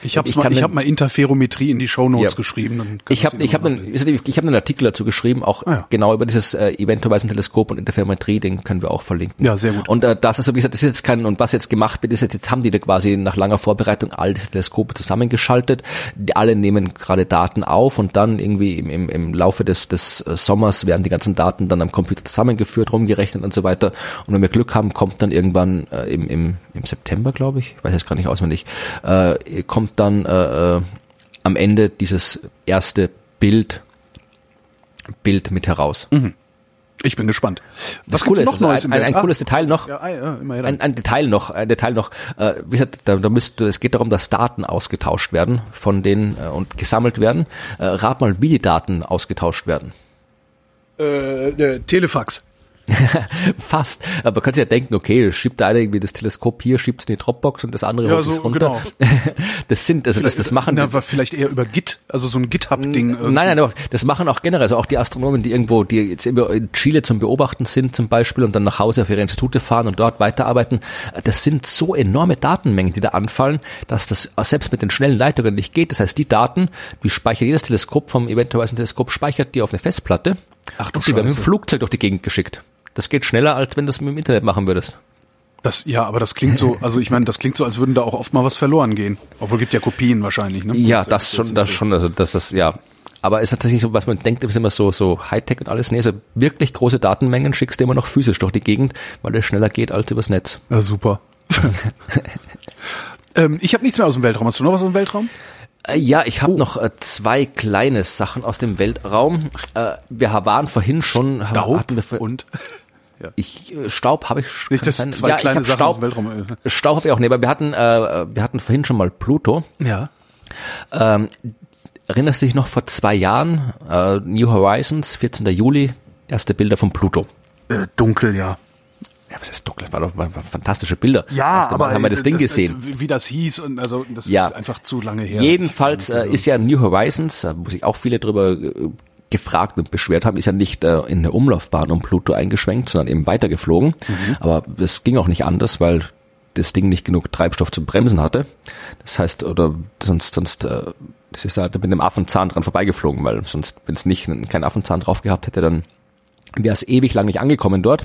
Speaker 2: Ich habe
Speaker 3: ich
Speaker 2: mal,
Speaker 3: kann
Speaker 2: ich
Speaker 3: den-
Speaker 2: habe mal Interferometrie in die Shownotes
Speaker 3: Ja.
Speaker 2: geschrieben. Dann kann
Speaker 3: Ich
Speaker 2: das
Speaker 3: habe ich hab
Speaker 2: jeder
Speaker 3: einen,
Speaker 2: nachlesen.
Speaker 3: ich hab einen Artikel dazu geschrieben, auch
Speaker 2: Ah, ja.
Speaker 3: genau über dieses äh, Event-Horizon-Teleskop und Interferometrie, den können wir auch verlinken.
Speaker 2: Ja, sehr gut.
Speaker 3: Und äh, das, also wie gesagt, das ist jetzt kein, und was jetzt gemacht wird, ist jetzt, jetzt haben die da quasi nach langer Vorbereitung all diese Teleskope zusammengeschaltet. Die alle nehmen gerade Daten auf und dann irgendwie im, im, im Laufe des, des äh, Sommers werden die ganzen Daten dann am Computer zusammengeführt, rumgerechnet und so weiter. Und wenn wir Glück haben, kommt dann irgendwann äh, im, im, im September, glaube ich, ich weiß jetzt gar nicht auswendig, äh, kommt dann äh, äh, am Ende dieses erste Bild, Bild mit heraus.
Speaker 2: Ich bin gespannt.
Speaker 3: Das
Speaker 2: Was
Speaker 3: Coole
Speaker 2: gibt's
Speaker 3: ist,
Speaker 2: noch
Speaker 3: also
Speaker 2: Neues
Speaker 3: ein,
Speaker 2: im
Speaker 3: ein, ein
Speaker 2: Welt?
Speaker 3: cooles Detail noch,
Speaker 2: Ah, ja, ja, immerhin.
Speaker 3: ein, ein Detail noch, ein Detail noch, äh, wie gesagt, da, da müsste, es geht darum, dass Daten ausgetauscht werden von denen äh, und gesammelt werden. Äh, rat mal, wie die Daten ausgetauscht werden.
Speaker 2: äh, äh, Telefax.
Speaker 3: Fast. Aber man könnte ja denken, okay, schiebt der eine irgendwie das Teleskop hier, schiebt es in die Dropbox und das andere
Speaker 2: Ja,
Speaker 3: holt es
Speaker 2: so,
Speaker 3: runter.
Speaker 2: genau.
Speaker 3: Das sind, also das, das machen
Speaker 2: Na, war vielleicht eher über Git, also so ein GitHub-Ding. irgendwie.
Speaker 3: Nein, nein, aber das machen auch generell, also auch die Astronomen, die irgendwo, die jetzt in Chile zum Beobachten sind zum Beispiel und dann nach Hause auf ihre Institute fahren und dort weiterarbeiten, das sind so enorme Datenmengen, die da anfallen, dass das selbst mit den schnellen Leitungen nicht geht. Das heißt, die Daten, die speichert jedes Teleskop vom Event Horizon Teleskop, speichert die auf eine Festplatte.
Speaker 2: Ach du
Speaker 3: und die werden mit dem
Speaker 2: Scheiße.
Speaker 3: Flugzeug durch die Gegend geschickt. Das geht schneller, als wenn du es mit dem Internet machen würdest.
Speaker 2: Das, ja, aber das klingt so, also ich meine, das klingt so, als würden da auch oft mal was verloren gehen. Obwohl gibt ja Kopien wahrscheinlich, ne?
Speaker 3: Ja,
Speaker 2: ist
Speaker 3: das
Speaker 2: jetzt
Speaker 3: schon, das
Speaker 2: so.
Speaker 3: schon, also das, das, ja. Aber es ist tatsächlich so, was man denkt, ist immer so, so Hightech und alles. Nee, also wirklich große Datenmengen schickst du immer noch physisch durch die Gegend, weil es schneller geht als übers Netz.
Speaker 2: Ja, super. ähm, ich habe nichts mehr aus dem Weltraum. Hast du noch was aus dem Weltraum?
Speaker 3: Äh, Ja, ich habe noch äh, zwei kleine Sachen aus dem Weltraum. Äh, wir waren vorhin schon,
Speaker 2: Staub
Speaker 3: hatten wir vor,
Speaker 2: und
Speaker 3: ich äh, Staub habe ich sch-
Speaker 2: nicht, dass
Speaker 3: kann sein-
Speaker 2: zwei
Speaker 3: ja, ich
Speaker 2: kleine
Speaker 3: hab
Speaker 2: Sachen
Speaker 3: Staub,
Speaker 2: aus dem Weltraum. äh,
Speaker 3: Staub habe ich auch, nee, aber wir hatten, äh, wir hatten vorhin schon mal Pluto.
Speaker 2: Ja.
Speaker 3: Ähm, erinnerst du dich noch vor zwei Jahren, äh, New Horizons, vierzehnten Juli, erste Bilder von Pluto.
Speaker 2: Äh, dunkel, ja.
Speaker 3: Ja, was ist dunkel? War doch waren fantastische Bilder.
Speaker 2: Ja,
Speaker 3: Erste Mal
Speaker 2: aber
Speaker 3: haben wir das Ding gesehen.
Speaker 2: Wie wie das hieß und also das
Speaker 3: Ja.
Speaker 2: ist einfach zu lange her.
Speaker 3: Jedenfalls äh, ist ja New Horizons, da muss ich auch viele drüber äh, gefragt und beschwert haben, ist ja nicht äh, in der Umlaufbahn um Pluto eingeschwenkt, sondern eben weitergeflogen.
Speaker 2: Mhm.
Speaker 3: Aber das ging auch nicht anders, weil das Ding nicht genug Treibstoff zum Bremsen hatte. Das heißt, oder sonst, sonst, äh, das ist halt mit einem Affenzahn dran vorbeigeflogen, weil sonst, wenn es nicht keinen Affenzahn drauf gehabt hätte, dann wäre es ewig lang nicht angekommen dort.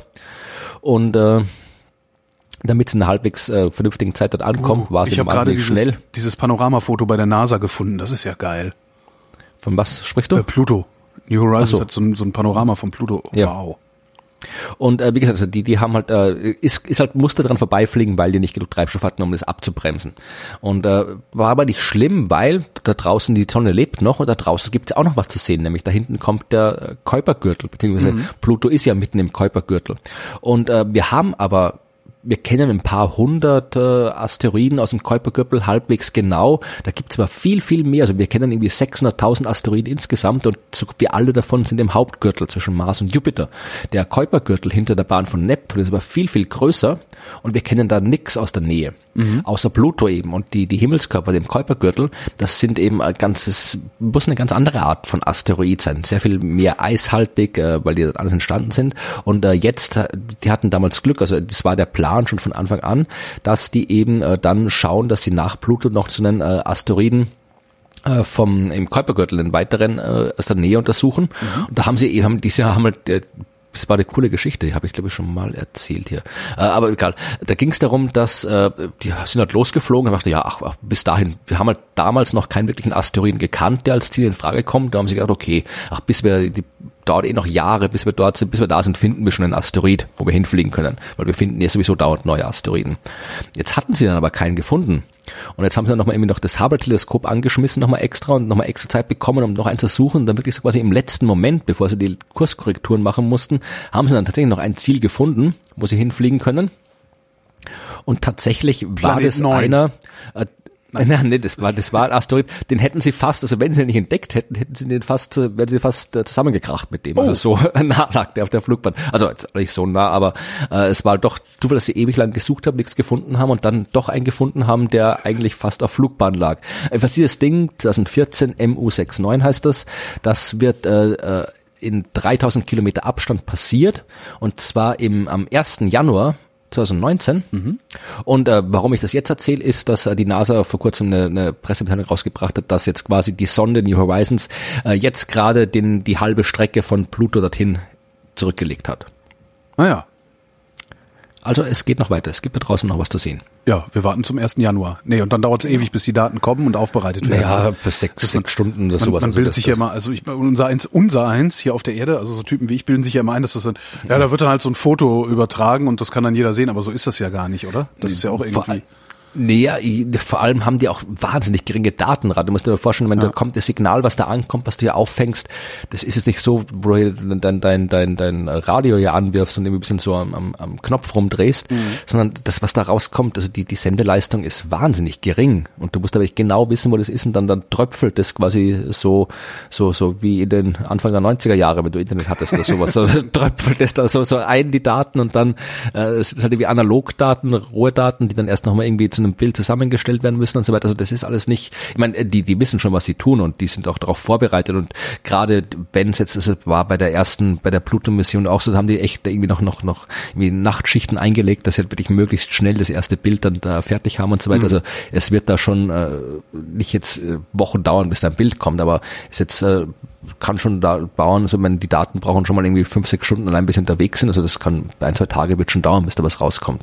Speaker 3: Und äh, damit es in einer halbwegs äh, vernünftigen Zeit dort ankommt, war es
Speaker 2: Ich
Speaker 3: eben
Speaker 2: habe gerade
Speaker 3: wahnsinnig
Speaker 2: dieses,
Speaker 3: schnell.
Speaker 2: dieses Panoramafoto bei der NASA gefunden. Das ist ja geil.
Speaker 3: Von was sprichst du?
Speaker 2: Äh, Pluto. New Horizons
Speaker 3: Ach so.
Speaker 2: hat so ein, so ein Panorama von Pluto.
Speaker 3: Ja.
Speaker 2: Wow.
Speaker 3: Und äh, wie gesagt, also die, die haben halt, äh, ist, ist halt musste dran vorbeifliegen, weil die nicht genug Treibstoff hatten, um das abzubremsen. Und äh, war aber nicht schlimm, weil da draußen die Sonne lebt noch und da draußen gibt es auch noch was zu sehen, nämlich da hinten kommt der äh, Kuipergürtel, beziehungsweise
Speaker 2: Mhm.
Speaker 3: Pluto ist ja mitten im Kuipergürtel. Und äh, wir haben aber wir kennen ein paar hundert äh, Asteroiden aus dem Kuipergürtel halbwegs genau. Da gibt es aber viel, viel mehr. Also wir kennen irgendwie sechshunderttausend Asteroiden insgesamt und so wie alle davon sind im Hauptgürtel zwischen Mars und Jupiter. Der Kuipergürtel hinter der Bahn von Neptun ist aber viel, viel größer und wir kennen da nix aus der Nähe. Mhm. Außer Pluto eben. Und die, die Himmelskörper, dem Kuipergürtel, das sind eben ein ganzes, muss eine ganz andere Art von Asteroid sein. Sehr viel mehr eishaltig, äh, weil die alles entstanden sind. Und äh, jetzt, die hatten damals Glück, also das war der Plan schon von Anfang an, dass die eben äh, dann schauen, dass sie nach Pluto noch zu einen äh, Asteroiden äh, vom im Kuipergürtel einen weiteren äh, aus der Nähe untersuchen. Mhm. Und da haben sie eben, haben, diese haben halt äh, das war eine coole Geschichte, die habe ich glaube ich schon mal erzählt hier. Äh, aber egal, da ging es darum, dass äh, die sind halt losgeflogen und dachte, ja, ach, ach, bis dahin, wir haben halt damals noch keinen wirklichen Asteroiden gekannt, der als Ziel in Frage kommt. Da haben sie gedacht, okay, ach, bis wir, die dauert eh noch Jahre, bis wir dort sind, bis wir da sind, finden wir schon einen Asteroid, wo wir hinfliegen können, weil wir finden ja sowieso dauernd neue Asteroiden. Jetzt hatten sie dann aber keinen gefunden. Und jetzt haben sie dann nochmal irgendwie noch das Hubble-Teleskop angeschmissen, nochmal extra und nochmal extra Zeit bekommen, um noch einen zu suchen. Und dann wirklich so quasi im letzten Moment, bevor sie die Kurskorrekturen machen mussten, haben sie dann tatsächlich noch ein Ziel gefunden, wo sie hinfliegen können. Und tatsächlich war
Speaker 2: Planet
Speaker 3: das
Speaker 2: neun.
Speaker 3: einer, äh, Nein, nee, das war, das war ein Asteroid, den hätten sie fast, also wenn sie ihn nicht entdeckt hätten, hätten sie den fast, wären sie fast äh, zusammengekracht mit dem.
Speaker 2: Oh.
Speaker 3: Also so nah lag der auf der Flugbahn. Also jetzt nicht so nah, aber äh, es war doch Zufall, dass sie ewig lang gesucht haben, nichts gefunden haben und dann doch einen gefunden haben, der eigentlich fast auf Flugbahn lag. Jedenfalls dieses Ding, zwanzig vierzehn M U neunundsechzig heißt das, das wird äh, äh, in dreitausend Kilometer Abstand passiert und zwar im am ersten Januar zwanzig neunzehn. Mhm. Und äh, warum ich das jetzt erzähle, ist, dass äh, die NASA vor kurzem eine, eine Pressemitteilung rausgebracht hat, dass jetzt quasi die Sonde New Horizons äh, jetzt gerade den die halbe Strecke von Pluto dorthin zurückgelegt hat.
Speaker 2: Naja.
Speaker 3: Also es geht noch weiter. Es gibt da draußen noch was zu sehen.
Speaker 2: Ja, wir warten zum ersten Januar. Nee, und dann dauert es ewig, bis die Daten kommen und aufbereitet werden.
Speaker 3: Ja, bis sechs,
Speaker 2: das
Speaker 3: sechs
Speaker 2: man,
Speaker 3: Stunden oder
Speaker 2: man,
Speaker 3: sowas.
Speaker 2: Man
Speaker 3: also
Speaker 2: bildet
Speaker 3: das,
Speaker 2: sich ja immer, also ich, unser eins, unser eins hier auf der Erde, also so Typen wie ich bilden sich ja immer ein, dass das dann, ja, da wird dann halt so ein Foto übertragen und das kann dann jeder sehen, aber so ist das ja gar nicht, oder? Das ist ja auch irgendwie...
Speaker 3: Nee, ja, vor allem haben die auch wahnsinnig geringe Datenrate. Du musst dir mal vorstellen, wenn ja. da kommt das Signal, was da ankommt, was du hier auffängst, das ist jetzt nicht so, wo du dein, dein, dein, dein Radio hier anwirfst und irgendwie ein bisschen so am, am, am Knopf rumdrehst, mhm. sondern das, was da rauskommt, also die, die Sendeleistung ist wahnsinnig gering und du musst aber genau wissen, wo das ist und dann, dann tröpfelt das quasi so, so, so wie in den Anfang der neunziger Jahre, wenn du Internet hattest oder sowas, so tröpfelt das da so, so ein, die Daten und dann, äh, es sind halt wie Analogdaten, rohe Daten, die dann erst nochmal irgendwie zu einem Bild zusammengestellt werden müssen und so weiter. Also das ist alles nicht, ich meine, die die wissen schon, was sie tun und die sind auch darauf vorbereitet und gerade wenn es jetzt, also war bei der ersten, bei der Pluto-Mission auch so, haben die echt irgendwie noch noch noch irgendwie Nachtschichten eingelegt, dass sie halt wirklich möglichst schnell das erste Bild dann da fertig haben und so weiter. Mhm. Also es wird da schon äh, nicht jetzt äh, Wochen dauern, bis da ein Bild kommt, aber es jetzt äh, kann schon da dauern, also meine, die Daten brauchen schon mal irgendwie fünf, sechs Stunden allein bis sie unterwegs sind, also das kann, ein, zwei Tage wird schon dauern, bis da was rauskommt.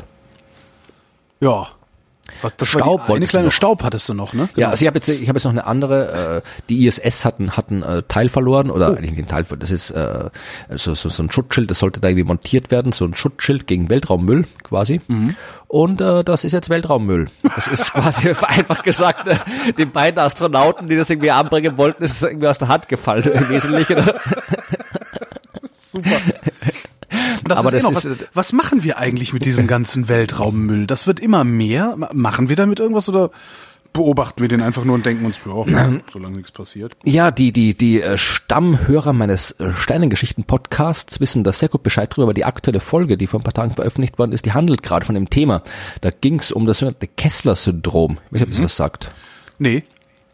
Speaker 2: Ja. Das
Speaker 3: Staub,
Speaker 2: war die, eine kleine Staub hattest du noch, ne?
Speaker 3: Genau. Ja, also ich habe jetzt, ich habe jetzt noch eine andere. Äh, die I S S hatten hatten äh, Teil verloren oder oh. eigentlich den Teil. Das ist äh, so, so so ein Schutzschild. Das sollte da irgendwie montiert werden, so ein Schutzschild gegen Weltraummüll quasi. Mhm. Und äh, das ist jetzt Weltraummüll. Das ist quasi einfach gesagt, äh, den beiden Astronauten, die das irgendwie anbringen wollten, ist es irgendwie aus der Hand gefallen im Wesentlichen.
Speaker 2: Super. Das aber ist das eh noch, was, was machen wir eigentlich mit diesem ganzen Weltraummüll? Das wird immer mehr. Machen wir damit irgendwas oder beobachten wir den einfach nur und denken uns, ja, solange nichts passiert?
Speaker 3: Ja, die die die Stammhörer meines Sternengeschichten-Podcasts wissen da sehr gut Bescheid drüber, aber die aktuelle Folge, die vor ein paar Tagen veröffentlicht worden ist, die handelt gerade von dem Thema. Da ging es um das sogenannte Kessler-Syndrom. Ich weiß nicht, ob das mhm. was sagt.
Speaker 2: Nee.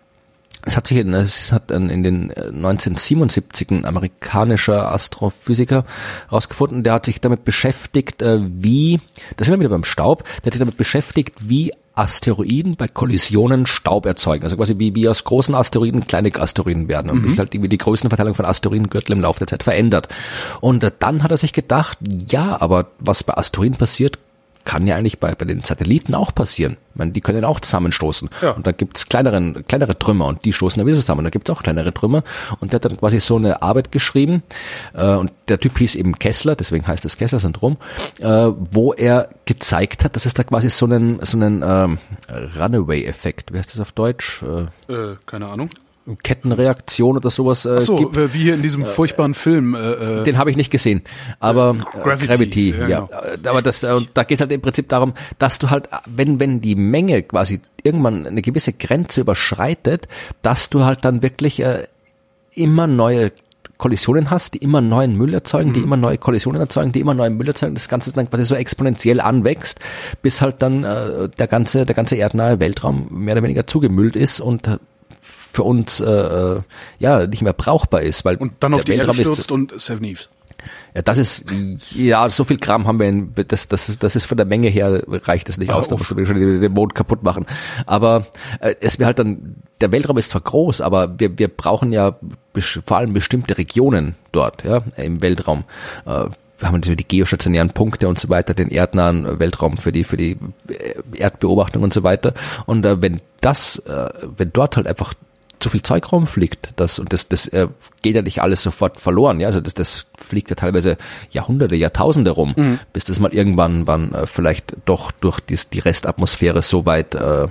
Speaker 3: Es hat sich in, es hat in den neunzehnhundertsiebenundsiebzig ein amerikanischer Astrophysiker herausgefunden, der hat sich damit beschäftigt, wie, da sind wir wieder beim Staub, der hat sich damit beschäftigt, wie Asteroiden bei Kollisionen Staub erzeugen. Also quasi wie, wie aus großen Asteroiden kleine Asteroiden werden und mhm. wie sich halt irgendwie die Größenverteilung von Asteroidengürteln im Laufe der Zeit verändert. Und dann hat er sich gedacht, ja, aber was bei Asteroiden passiert, kann ja eigentlich bei, bei den Satelliten auch passieren. Ich meine, die können auch zusammenstoßen. Ja. Und dann gibt's kleinere, kleinere Trümmer und die stoßen dann wieder zusammen. Und dann gibt's auch kleinere Trümmer. Und der hat dann quasi so eine Arbeit geschrieben. Äh, und der Typ hieß eben Kessler, deswegen heißt das Kessler-Syndrom, äh, wo er gezeigt hat, dass es da quasi so einen, so einen ähm, Runaway-Effekt, wie heißt das auf Deutsch?
Speaker 2: Äh, äh, keine Ahnung.
Speaker 3: Kettenreaktion oder sowas äh,
Speaker 2: Ach so,
Speaker 3: gibt.
Speaker 2: wie hier in diesem furchtbaren äh, Film. Äh,
Speaker 3: den habe ich nicht gesehen, aber äh, Gravity, Gravity ja. ja. Genau. Aber das, äh, und da geht es halt im Prinzip darum, dass du halt, wenn wenn die Menge quasi irgendwann eine gewisse Grenze überschreitet, dass du halt dann wirklich äh, immer neue Kollisionen hast, die immer neuen Müll erzeugen, mhm. die immer neue Kollisionen erzeugen, die immer neuen Müll erzeugen, das Ganze dann quasi so exponentiell anwächst, bis halt dann äh, der ganze der ganze erdnahe Weltraum mehr oder weniger zugemüllt ist und äh, für uns äh, ja nicht mehr brauchbar ist, weil
Speaker 2: und dann auf die Erde stürzt und Seven Eves.
Speaker 3: Ja, das ist ja so viel Kram haben wir in, das das das ist von der Menge her reicht das nicht ah, aus, da musst du schon den, den Mond kaputt machen. Aber äh, es wäre halt dann der Weltraum ist zwar groß, aber wir wir brauchen ja vor allem bestimmte Regionen dort, ja, im Weltraum. Äh, wir haben natürlich die geostationären Punkte und so weiter, den erdnahen Weltraum für die für die Erdbeobachtung und so weiter. Und äh, wenn das, äh, wenn dort halt einfach zu viel Zeug rumfliegt, das und das das äh, geht ja nicht alles sofort verloren, ja, also das das fliegt ja teilweise Jahrhunderte, Jahrtausende rum, mhm. bis das mal irgendwann wann äh, vielleicht doch durch die, die Restatmosphäre so weit äh,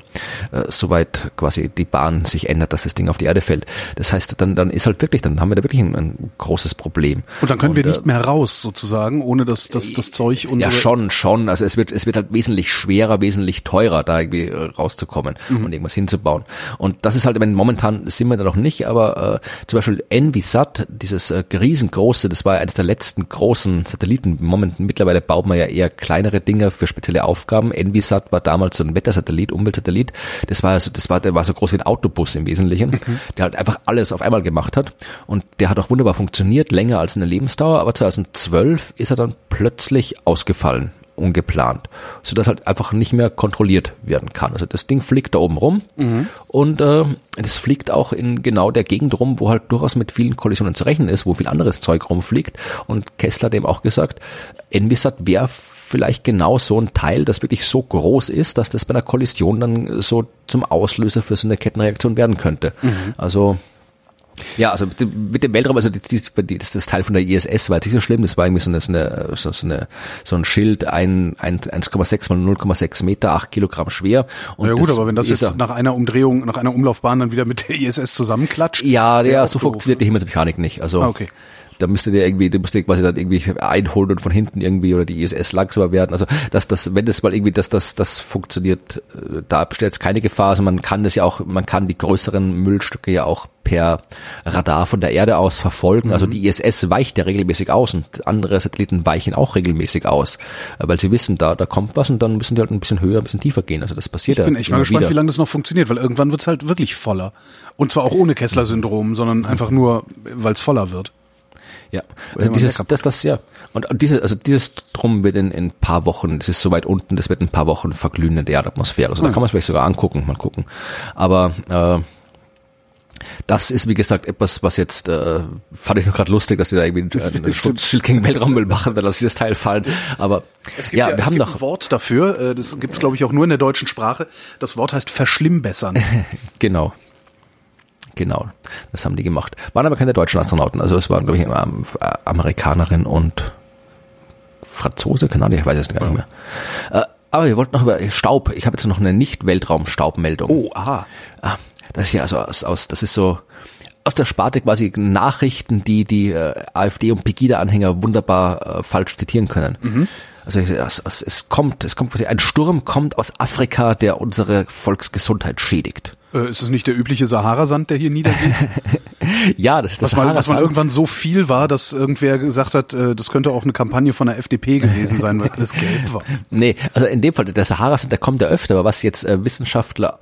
Speaker 3: so weit quasi die Bahn sich ändert, dass das Ding auf die Erde fällt. Das heißt, dann dann ist halt wirklich, dann haben wir da wirklich ein, ein großes Problem.
Speaker 2: Und dann können und, wir nicht mehr raus sozusagen, ohne dass das das Zeug unsere
Speaker 3: ja schon schon, also es wird es wird halt wesentlich schwerer, wesentlich teurer, da irgendwie rauszukommen mhm. und irgendwas hinzubauen. Und das ist halt, wenn momentan sind wir da noch nicht, aber äh, zum Beispiel Envisat, dieses äh, riesengroße, das war eines der letzten großen Satelliten. Momentan mittlerweile baut man ja eher kleinere Dinge für spezielle Aufgaben. Envisat war damals so ein Wettersatellit, Umweltsatellit. Das war also, das war, der war so groß wie ein Autobus im Wesentlichen, mhm. der halt einfach alles auf einmal gemacht hat. Und der hat auch wunderbar funktioniert, länger als eine Lebensdauer. Aber zweitausendzwölf ist er dann plötzlich ausgefallen. ungeplant, sodass halt einfach nicht mehr kontrolliert werden kann. Also das Ding fliegt da oben rum mhm. und äh, das fliegt auch in genau der Gegend rum, wo halt durchaus mit vielen Kollisionen zu rechnen ist, wo viel anderes Zeug rumfliegt. Und Kessler hat eben auch gesagt, Envisat wäre vielleicht genau so ein Teil, das wirklich so groß ist, dass das bei einer Kollision dann so zum Auslöser für so eine Kettenreaktion werden könnte. Mhm. Also ja, also mit dem Weltraum, also das, das, das Teil von der I S S war jetzt nicht so schlimm, das war irgendwie so eine, so eine, so eine so ein Schild, ein, ein eins Komma sechs mal null Komma sechs Meter, acht Kilogramm schwer. Und
Speaker 2: ja gut,
Speaker 3: das
Speaker 2: aber wenn das jetzt ja nach einer Umdrehung, nach einer Umlaufbahn dann wieder mit der I S S zusammenklatscht.
Speaker 3: Ja, ja, so funktioniert die Himmelsmechanik nicht. Also
Speaker 2: ah, okay.
Speaker 3: Da müsste der irgendwie, du musst dir quasi dann irgendwie einholen und von hinten irgendwie oder die I S S langsamer werden. Also dass das, wenn das mal irgendwie, dass das, das funktioniert, da besteht jetzt keine Gefahr. Also man kann das ja auch, man kann die größeren Müllstücke ja auch per Radar von der Erde aus verfolgen. Mhm. Also die I S S weicht ja regelmäßig aus und andere Satelliten weichen auch regelmäßig aus, weil sie wissen, da, da kommt was und dann müssen die halt ein bisschen höher, ein bisschen tiefer gehen. Also das passiert ja.
Speaker 2: Ich bin echt mal gespannt, wieder. Wie lange das noch funktioniert, weil irgendwann wird's halt wirklich voller. Und zwar auch ohne Kessler-Syndrom, sondern einfach nur, weil es voller wird.
Speaker 3: Ja, also dieses, das, das, ja. Und, und diese, also dieses Drum wird in, in ein paar Wochen, das ist so weit unten, das wird in ein paar Wochen verglühen in der Erdatmosphäre. Also da kann man es vielleicht sogar angucken, mal gucken. Aber, äh, das ist, wie gesagt, etwas, was jetzt, äh, fand ich noch gerade lustig, dass die da irgendwie ein Schutzschild gegen Weltraummüll machen, dann lasse ich das Teil fallen. Aber,
Speaker 2: es gibt ja, ja wir es haben gibt noch ein Wort dafür, das gibt es, glaube ich, auch nur in der deutschen Sprache. Das Wort heißt verschlimmbessern.
Speaker 3: Genau. Genau, das haben die gemacht. Waren aber keine deutschen Astronauten, also es waren, glaube ich, ähm, Amerikanerin und Franzose, keine Ahnung, ich weiß es gar nicht mehr. Äh, aber wir wollten noch über Staub. Ich habe jetzt noch eine Nicht-Weltraum-Staubmeldung.
Speaker 2: Oh, aha.
Speaker 3: Das ist ja also aus, aus, das ist so aus der Sparte quasi Nachrichten, die die äh, AfD und Pegida-Anhänger wunderbar äh, falsch zitieren können. Mhm. Also es, es, es kommt, es kommt quasi ein Sturm kommt aus Afrika, der unsere Volksgesundheit schädigt.
Speaker 2: Äh, ist es nicht der übliche Sahara-Sand, der hier niedergeht?
Speaker 3: Ja, das ist das
Speaker 2: was mal, was mal irgendwann so viel war, dass irgendwer gesagt hat, äh, das könnte auch eine Kampagne von der F D P gewesen sein, weil alles gelb war.
Speaker 3: Nee, also in dem Fall, der Sahara-Sand, der kommt ja öfter, aber was jetzt äh, Wissenschaftler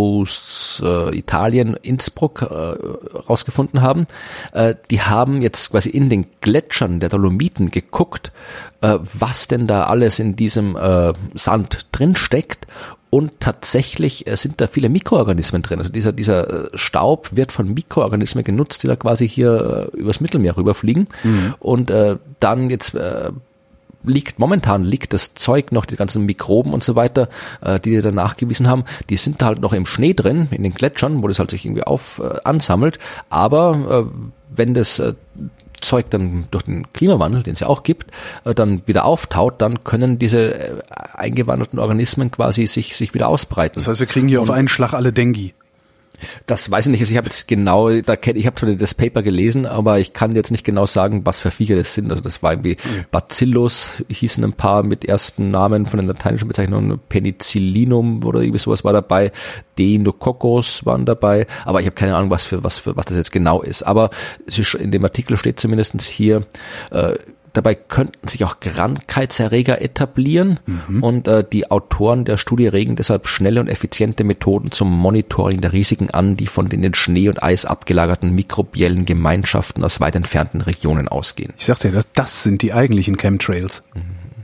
Speaker 3: aus äh, Italien, Innsbruck äh, rausgefunden haben, äh, die haben jetzt quasi in den Gletschern der Dolomiten geguckt, äh, was denn da alles in diesem äh, Sand drin steckt. Und tatsächlich äh, sind da viele Mikroorganismen drin. Also dieser dieser äh, Staub wird von Mikroorganismen genutzt, die da quasi hier äh, übers Mittelmeer rüberfliegen. Mhm. Und äh, dann jetzt äh, liegt, momentan liegt das Zeug noch, die ganzen Mikroben und so weiter, äh, die die da nachgewiesen haben, die sind da halt noch im Schnee drin, in den Gletschern, wo das halt sich irgendwie auf äh, ansammelt. Aber äh, wenn das äh, Zeug dann durch den Klimawandel, den es ja auch gibt, äh, dann wieder auftaut, dann können diese äh, eingewanderten Organismen quasi sich sich wieder ausbreiten.
Speaker 2: Das heißt, wir kriegen hier Und, auf einen Schlag alle Dengue.
Speaker 3: Das weiß ich nicht. Also ich habe jetzt genau, da kenn, ich habe zwar das Paper gelesen, aber ich kann jetzt nicht genau sagen, was für Viecher das sind. Also das war irgendwie okay. Bacillus, hießen ein paar mit ersten Namen von den lateinischen Bezeichnungen, Penicillinum oder irgendwie sowas war dabei, Deinococcus waren dabei, aber ich habe keine Ahnung, was für was für was das jetzt genau ist. Aber es ist, in dem Artikel steht zumindest hier, äh, dabei könnten sich auch Krankheitserreger etablieren mhm. und äh, die Autoren der Studie regen deshalb schnelle und effiziente Methoden zum Monitoring der Risiken an, die von den in Schnee und Eis abgelagerten mikrobiellen Gemeinschaften aus weit entfernten Regionen ausgehen.
Speaker 2: Ich sagte ja, das, das sind die eigentlichen Chemtrails. Mhm.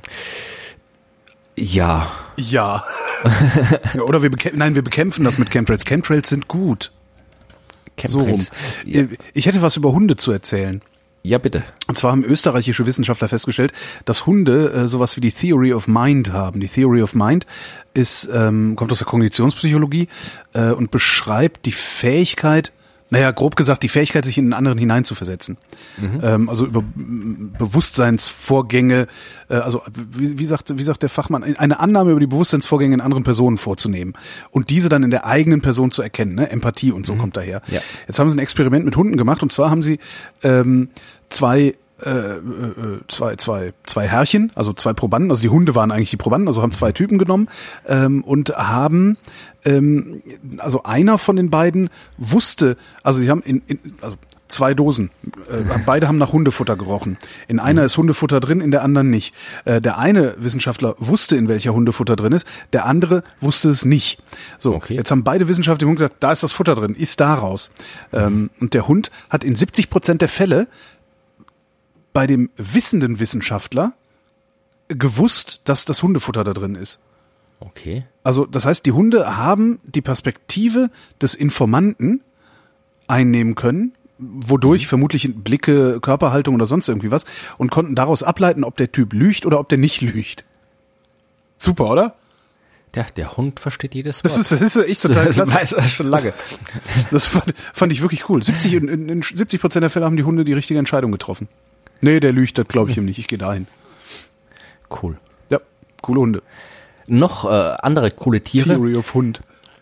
Speaker 3: Ja.
Speaker 2: Ja. ja oder wir bekämpfen, nein, wir bekämpfen das mit Chemtrails. Chemtrails sind gut. Chemtrails. So rum. Ja. Ich hätte was über Hunde zu erzählen.
Speaker 3: Ja, bitte.
Speaker 2: Und zwar haben österreichische Wissenschaftler festgestellt, dass Hunde äh, sowas wie die Theory of Mind haben. Die Theory of Mind ist ähm, kommt aus der Kognitionspsychologie äh, und beschreibt die Fähigkeit, naja, grob gesagt, die Fähigkeit, sich in einen anderen hineinzuversetzen. Mhm. Ähm, also über Bewusstseinsvorgänge, äh, also wie, wie sagt wie sagt der Fachmann, eine Annahme über die Bewusstseinsvorgänge in anderen Personen vorzunehmen und diese dann in der eigenen Person zu erkennen. Ne? Empathie und so mhm. kommt daher. Ja. Jetzt haben sie ein Experiment mit Hunden gemacht und zwar haben sie ähm, zwei Äh, zwei, zwei, zwei Herrchen, also zwei Probanden, also die Hunde waren eigentlich die Probanden, also haben zwei Typen genommen ähm, und haben, ähm, also einer von den beiden wusste, also sie haben in, in also zwei Dosen, äh, beide haben nach Hundefutter gerochen. In einer ist Hundefutter drin, in der anderen nicht. Äh, der eine Wissenschaftler wusste, in welcher Hundefutter drin ist, der andere wusste es nicht. So, okay. Jetzt haben beide Wissenschaftler im Hund gesagt, da ist das Futter drin, isst da raus. Ähm, und der Hund hat in siebzig Prozent der Fälle bei dem wissenden Wissenschaftler gewusst, dass das Hundefutter da drin ist.
Speaker 3: Okay.
Speaker 2: Also das heißt, die Hunde haben die Perspektive des Informanten einnehmen können, wodurch mhm. vermutlich Blicke, Körperhaltung oder sonst irgendwie was, und konnten daraus ableiten, ob der Typ lügt oder ob der nicht lügt. Super, oder?
Speaker 3: Der, der Hund versteht jedes Wort.
Speaker 2: Das ist, das ist echt total klasse.
Speaker 3: Das weiß er schon lange.
Speaker 2: Das fand, fand ich wirklich cool. siebzig, in, in siebzig Prozent der Fälle haben die Hunde die richtige Entscheidung getroffen. Nee, der lügt, das glaube ich ihm nicht. Ich gehe dahin.
Speaker 3: Cool.
Speaker 2: Ja, coole Hunde.
Speaker 3: Noch äh, andere coole Tiere.
Speaker 2: Theory of Hund.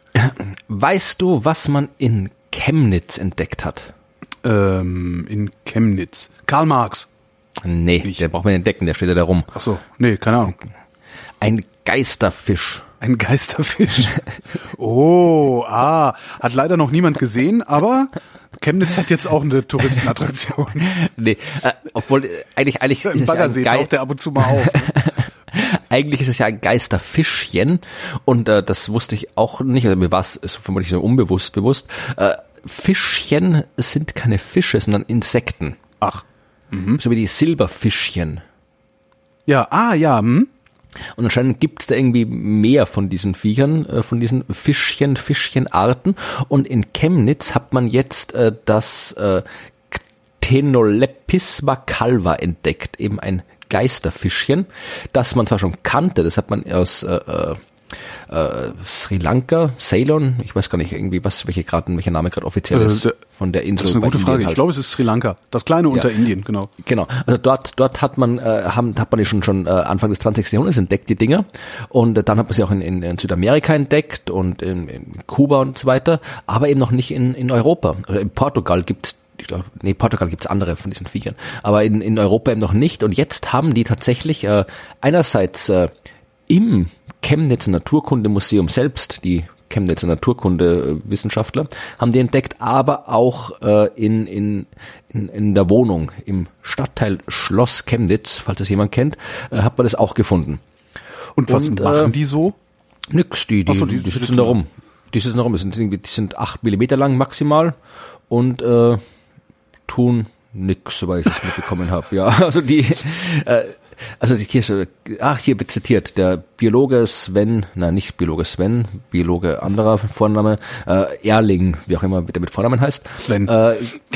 Speaker 3: Weißt du, was man in Chemnitz entdeckt hat?
Speaker 2: Ähm, in Chemnitz. Karl Marx.
Speaker 3: Nee,
Speaker 2: Nicht.
Speaker 3: der braucht man entdecken, der steht ja da rum.
Speaker 2: Ach so, nee, keine Ahnung.
Speaker 3: Ein Geisterfisch.
Speaker 2: Ein Geisterfisch. Oh, ah, hat leider noch niemand gesehen, aber Chemnitz hat jetzt auch eine Touristenattraktion.
Speaker 3: Nee, äh, obwohl äh, eigentlich eigentlich
Speaker 2: Im Baggersee
Speaker 3: ja
Speaker 2: taucht der ab und zu mal auf.
Speaker 3: Eigentlich ist es ja ein Geisterfischchen und äh, das wusste ich auch nicht, also mir war es vermutlich so unbewusst bewusst. Äh, Fischchen sind keine Fische, sondern Insekten.
Speaker 2: Ach.
Speaker 3: Mhm. So wie die Silberfischchen.
Speaker 2: Ja, ah, ja, hm.
Speaker 3: Und anscheinend gibt es da irgendwie mehr von diesen Viechern, äh, von diesen Fischchen, Fischchenarten. Und in Chemnitz hat man jetzt äh, das äh, Ctenolepisma calva entdeckt, eben ein Geisterfischchen, das man zwar schon kannte, das hat man aus äh, äh, Sri Lanka, Ceylon, ich weiß gar nicht irgendwie, was welche gerade welcher Name gerade offiziell ist, äh, von der Insel.
Speaker 2: Das ist eine gute
Speaker 3: Indien
Speaker 2: Frage.
Speaker 3: halt.
Speaker 2: Ich glaube, es ist Sri Lanka, das kleine
Speaker 3: ja.
Speaker 2: unter Indien, genau.
Speaker 3: Genau, also dort dort hat man äh, haben hat man die schon schon äh, Anfang des zwanzigsten Jahrhunderts entdeckt, die Dinger, und äh, dann hat man sie auch in, in, in Südamerika entdeckt und in, in Kuba und so weiter, aber eben noch nicht in in Europa. Also in Portugal gibt's Nee, Portugal gibt's andere von diesen Viechern, aber in, in Europa eben noch nicht. Und jetzt haben die tatsächlich äh, einerseits äh, im Chemnitzer Naturkundemuseum selbst, die Chemnitzer Naturkundewissenschaftler, haben die entdeckt, aber auch äh, in, in, in, in der Wohnung im Stadtteil Schloss Chemnitz, falls das jemand kennt, äh, hat man das auch gefunden.
Speaker 2: Und was
Speaker 3: Und,
Speaker 2: machen
Speaker 3: äh,
Speaker 2: die so?
Speaker 3: Nix, die, die,
Speaker 2: Ach so, die,
Speaker 3: die sitzen da rum. Die sitzen da rum, die sind, irgendwie, die sind acht Millimeter lang maximal und äh, tun nix, soweit ich das mitbekommen habe. Ja, also die, äh, also die Kirche, ach, hier wird zitiert, der Biologe Sven, nein, nicht Biologe Sven, Biologe anderer Vorname, äh, Erling, wie auch immer der mit Vornamen heißt.
Speaker 2: Sven.
Speaker 3: Äh,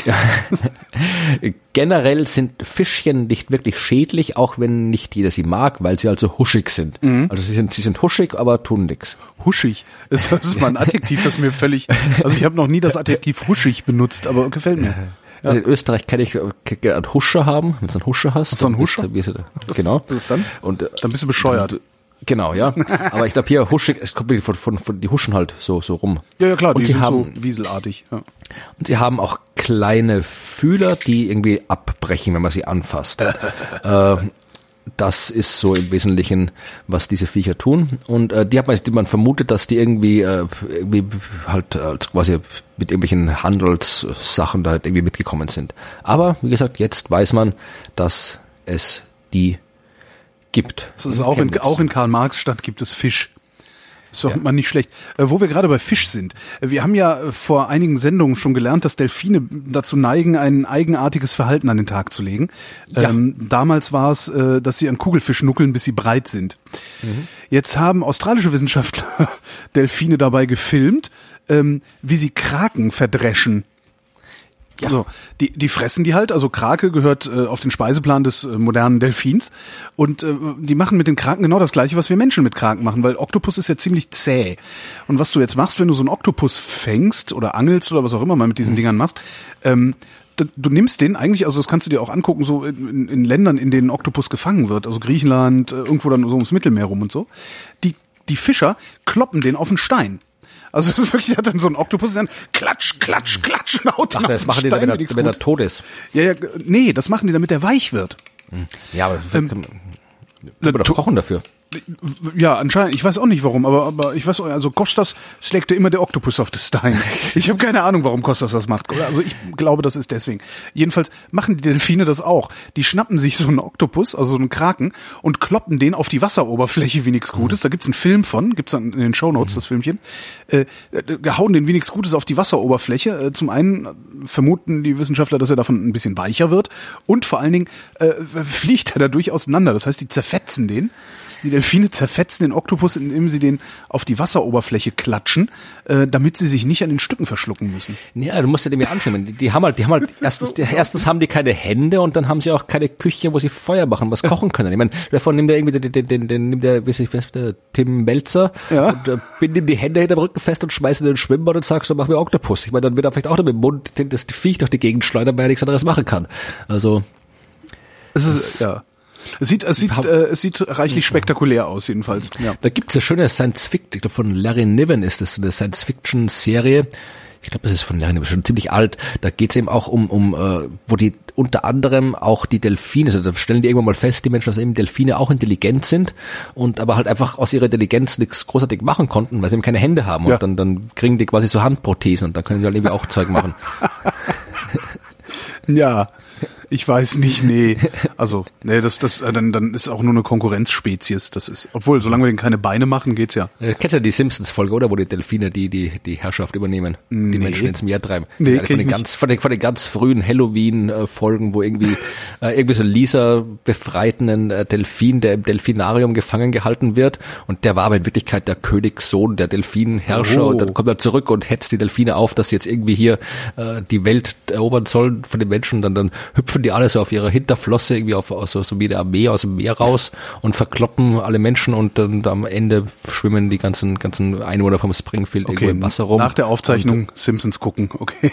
Speaker 3: generell sind Fischchen nicht wirklich schädlich, auch wenn nicht jeder sie mag, weil sie also huschig sind. Mhm. Also sie sind, sie sind huschig, aber tun nix.
Speaker 2: Huschig, das ist mal ein Adjektiv, das mir völlig, also ich habe noch nie das Adjektiv huschig benutzt, aber gefällt mir.
Speaker 3: Also in Österreich kann ich einen Huscher haben, wenn du einen Huscher hast.
Speaker 2: Hast du einen Huscher?
Speaker 3: Bist, bist, genau.
Speaker 2: Was ist dann?
Speaker 3: Und,
Speaker 2: dann bist du bescheuert.
Speaker 3: Du, genau, ja. Aber ich glaube hier huschig, es kommt von, von, von, die huschen halt so, so rum.
Speaker 2: Ja, ja klar,
Speaker 3: und
Speaker 2: die
Speaker 3: sie
Speaker 2: sind
Speaker 3: haben,
Speaker 2: so wieselartig. Ja.
Speaker 3: Und sie haben auch kleine Fühler, die irgendwie abbrechen, wenn man sie anfasst. äh, Das ist so im Wesentlichen, was diese Viecher tun. Und äh, die hat man, die man vermutet, dass die irgendwie, äh, irgendwie halt äh, quasi mit irgendwelchen Handelssachen da halt irgendwie mitgekommen sind. Aber wie gesagt, jetzt weiß man, dass es die gibt.
Speaker 2: Das ist auch in, auch in Karl-Marx-Stadt gibt es Fisch. Ist doch ja. mal nicht schlecht. Äh, wo wir gerade bei Fisch sind. Wir haben ja äh, vor einigen Sendungen schon gelernt, dass Delfine dazu neigen, ein eigenartiges Verhalten an den Tag zu legen. Ja. Ähm, damals war es, äh, dass sie an Kugelfisch nuckeln, bis sie breit sind. Mhm. Jetzt haben australische Wissenschaftler Delfine dabei gefilmt, ähm, wie sie Kraken verdreschen. Ja. Also, die, die fressen die halt, also Krake gehört äh, auf den Speiseplan des äh, modernen Delfins, und äh, die machen mit den Kraken genau das Gleiche, was wir Menschen mit Kraken machen, weil Oktopus ist ja ziemlich zäh. Und was du jetzt machst, wenn du so einen Oktopus fängst oder angelst oder was auch immer mal mit diesen mhm. Dingern machst, ähm, du, du nimmst den eigentlich, also das kannst du dir auch angucken, so in, in, in Ländern, in denen Oktopus gefangen wird, also Griechenland, äh, irgendwo dann so ums Mittelmeer rum und so, die, die Fischer kloppen den auf den Stein. Also das ist wirklich, der hat dann so ein Oktopus, dann klatsch, klatsch, klatsch und haut.
Speaker 3: Ach, das machen die dann, wenn er, wenn er tot ist.
Speaker 2: Ja, ja, nee, das machen die, damit der weich wird.
Speaker 3: Ja, aber ähm, kann man doch kochen dafür.
Speaker 2: Ja, anscheinend. Ich weiß auch nicht warum, aber, aber ich weiß auch, also Kostas schlägt immer der Oktopus auf das Stein. Ich habe keine Ahnung, warum Kostas das macht. Also ich glaube, das ist deswegen. Jedenfalls machen die Delfine das auch. Die schnappen sich so einen Oktopus, also so einen Kraken, und kloppen den auf die Wasseroberfläche wie nichts Gutes. Da gibt's einen Film von, gibt's dann in den Shownotes, das Filmchen. Äh, hauen den wie nichts Gutes auf die Wasseroberfläche. Äh, zum einen vermuten die Wissenschaftler, dass er davon ein bisschen weicher wird, und vor allen Dingen äh, fliegt er dadurch auseinander. Das heißt, die zerfetzen den. Die Delfine zerfetzen den Oktopus, indem sie den auf die Wasseroberfläche klatschen, äh, damit sie sich nicht an den Stücken verschlucken müssen.
Speaker 3: Ja, du musst dir den mir anschauen. Die, die haben halt, die haben halt erstens, so die, erstens haben die keine Hände, und dann haben sie auch keine Küche, wo sie Feuer machen, was kochen können. Ich meine, davon nimmt der irgendwie den, den, den, den nimmt der, wie ich weiß, der Tim Melzer, ja, und äh, bindet ihm die Hände hinterm Rücken fest und schmeißt in den Schwimmbad und sagt so, mach mir Oktopus. Ich meine, dann wird er vielleicht auch noch mit dem Mund das Viech durch die Gegend schleudern, weil er nichts anderes machen kann. Also
Speaker 2: es ist, ja. Es sieht, es sieht, äh, es sieht reichlich spektakulär aus, jedenfalls. Ja.
Speaker 3: Da gibt's eine schöne Science-Fiction, ich glaube von Larry Niven ist das, eine Science-Fiction-Serie. Ich glaube, das ist von Larry Niven, schon ziemlich alt. Da geht's eben auch um, um, äh, wo die unter anderem auch die Delfine, also da stellen die irgendwann mal fest, die Menschen, dass eben Delfine auch intelligent sind und aber halt einfach aus ihrer Intelligenz nichts großartig machen konnten, weil sie eben keine Hände haben. Ja. Und dann, dann kriegen die quasi so Handprothesen und dann können die halt irgendwie auch Zeug machen.
Speaker 2: Ja. Ich weiß nicht, nee. Also, nee, das, das, dann, dann ist auch nur eine Konkurrenzspezies. Das ist, obwohl, solange wir denen keine Beine machen, geht's ja.
Speaker 3: Äh, kennst du die Simpsons-Folge, oder? Wo die Delfine die, die, die Herrschaft übernehmen. Die nee. Menschen ins Meer treiben.
Speaker 2: Nee,
Speaker 3: von den ganz, von den, von den ganz frühen Halloween-Folgen, wo irgendwie, äh, irgendwie so ein Lisa befreiten äh, Delfin, der im Delfinarium gefangen gehalten wird. Und der war aber in Wirklichkeit der Königssohn, der Delfinherrscher. Oh. Und dann kommt er zurück und hetzt die Delfine auf, dass sie jetzt irgendwie hier, äh, die Welt erobern sollen von den Menschen. Dann, dann hüpfen die alle so auf ihre Hinterflosse irgendwie auf, so, so wie der Armee aus dem Meer raus und verkloppen alle Menschen, und dann am Ende schwimmen die ganzen ganzen Einwohner vom Springfield
Speaker 2: okay,
Speaker 3: irgendwo im Wasser rum.
Speaker 2: Nach der Aufzeichnung und Simpsons gucken, okay.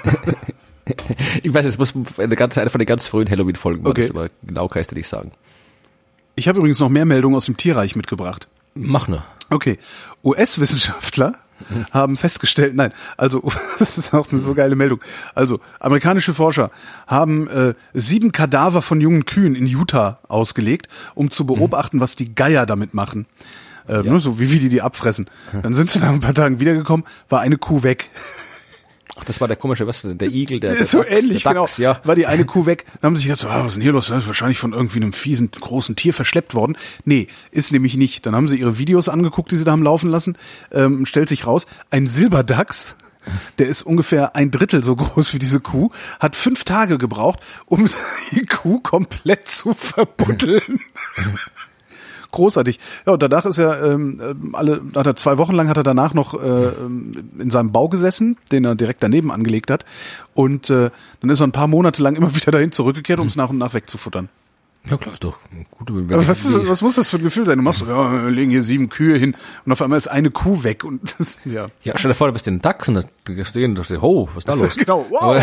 Speaker 3: Ich weiß, es muss eine, ganz, eine von den ganz frühen Halloween-Folgen war, okay. Das, aber genau kann ich dir nicht sagen.
Speaker 2: Ich habe übrigens noch mehr Meldungen aus dem Tierreich mitgebracht.
Speaker 3: Mach nur.
Speaker 2: Okay, U S-Wissenschaftler haben festgestellt, nein, also das ist auch eine so geile Meldung. Also amerikanische Forscher haben äh, sieben Kadaver von jungen Kühen in Utah ausgelegt, um zu beobachten, was die Geier damit machen. Äh, ja. ne, so wie, wie die die abfressen. Dann sind sie nach ein paar Tagen wiedergekommen, war eine Kuh weg.
Speaker 3: Ach, das war der komische, was denn, der Igel, der, der
Speaker 2: so
Speaker 3: Dachs,
Speaker 2: ähnlich,
Speaker 3: der Dachs,
Speaker 2: genau.
Speaker 3: Ja.
Speaker 2: War die eine Kuh weg. Dann haben sie sich gedacht, so, ah, was ist denn hier los? Das ist wahrscheinlich von irgendwie einem fiesen, großen Tier verschleppt worden. Nee, ist nämlich nicht. Dann haben sie ihre Videos angeguckt, die sie da haben laufen lassen. Ähm, stellt sich raus, ein Silberdachs, der ist ungefähr ein Drittel so groß wie diese Kuh, hat fünf Tage gebraucht, um die Kuh komplett zu verbuddeln. Großartig. Ja, und danach ist er ähm, alle, hat er zwei Wochen lang hat er danach noch äh, in seinem Bau gesessen, den er direkt daneben angelegt hat. Und äh, dann ist er ein paar Monate lang immer wieder dahin zurückgekehrt, um es nach und nach wegzufuttern.
Speaker 3: Ja klar, ist doch gut.
Speaker 2: Aber was, ist, was muss das für ein Gefühl sein? Du machst so, ja, wir legen hier sieben Kühe hin und auf einmal ist eine Kuh weg und das, ja.
Speaker 3: Ja, stell dir vor, du bist in Dachs und da stehen, da steht, oh, was ist da los?
Speaker 2: Genau, wow.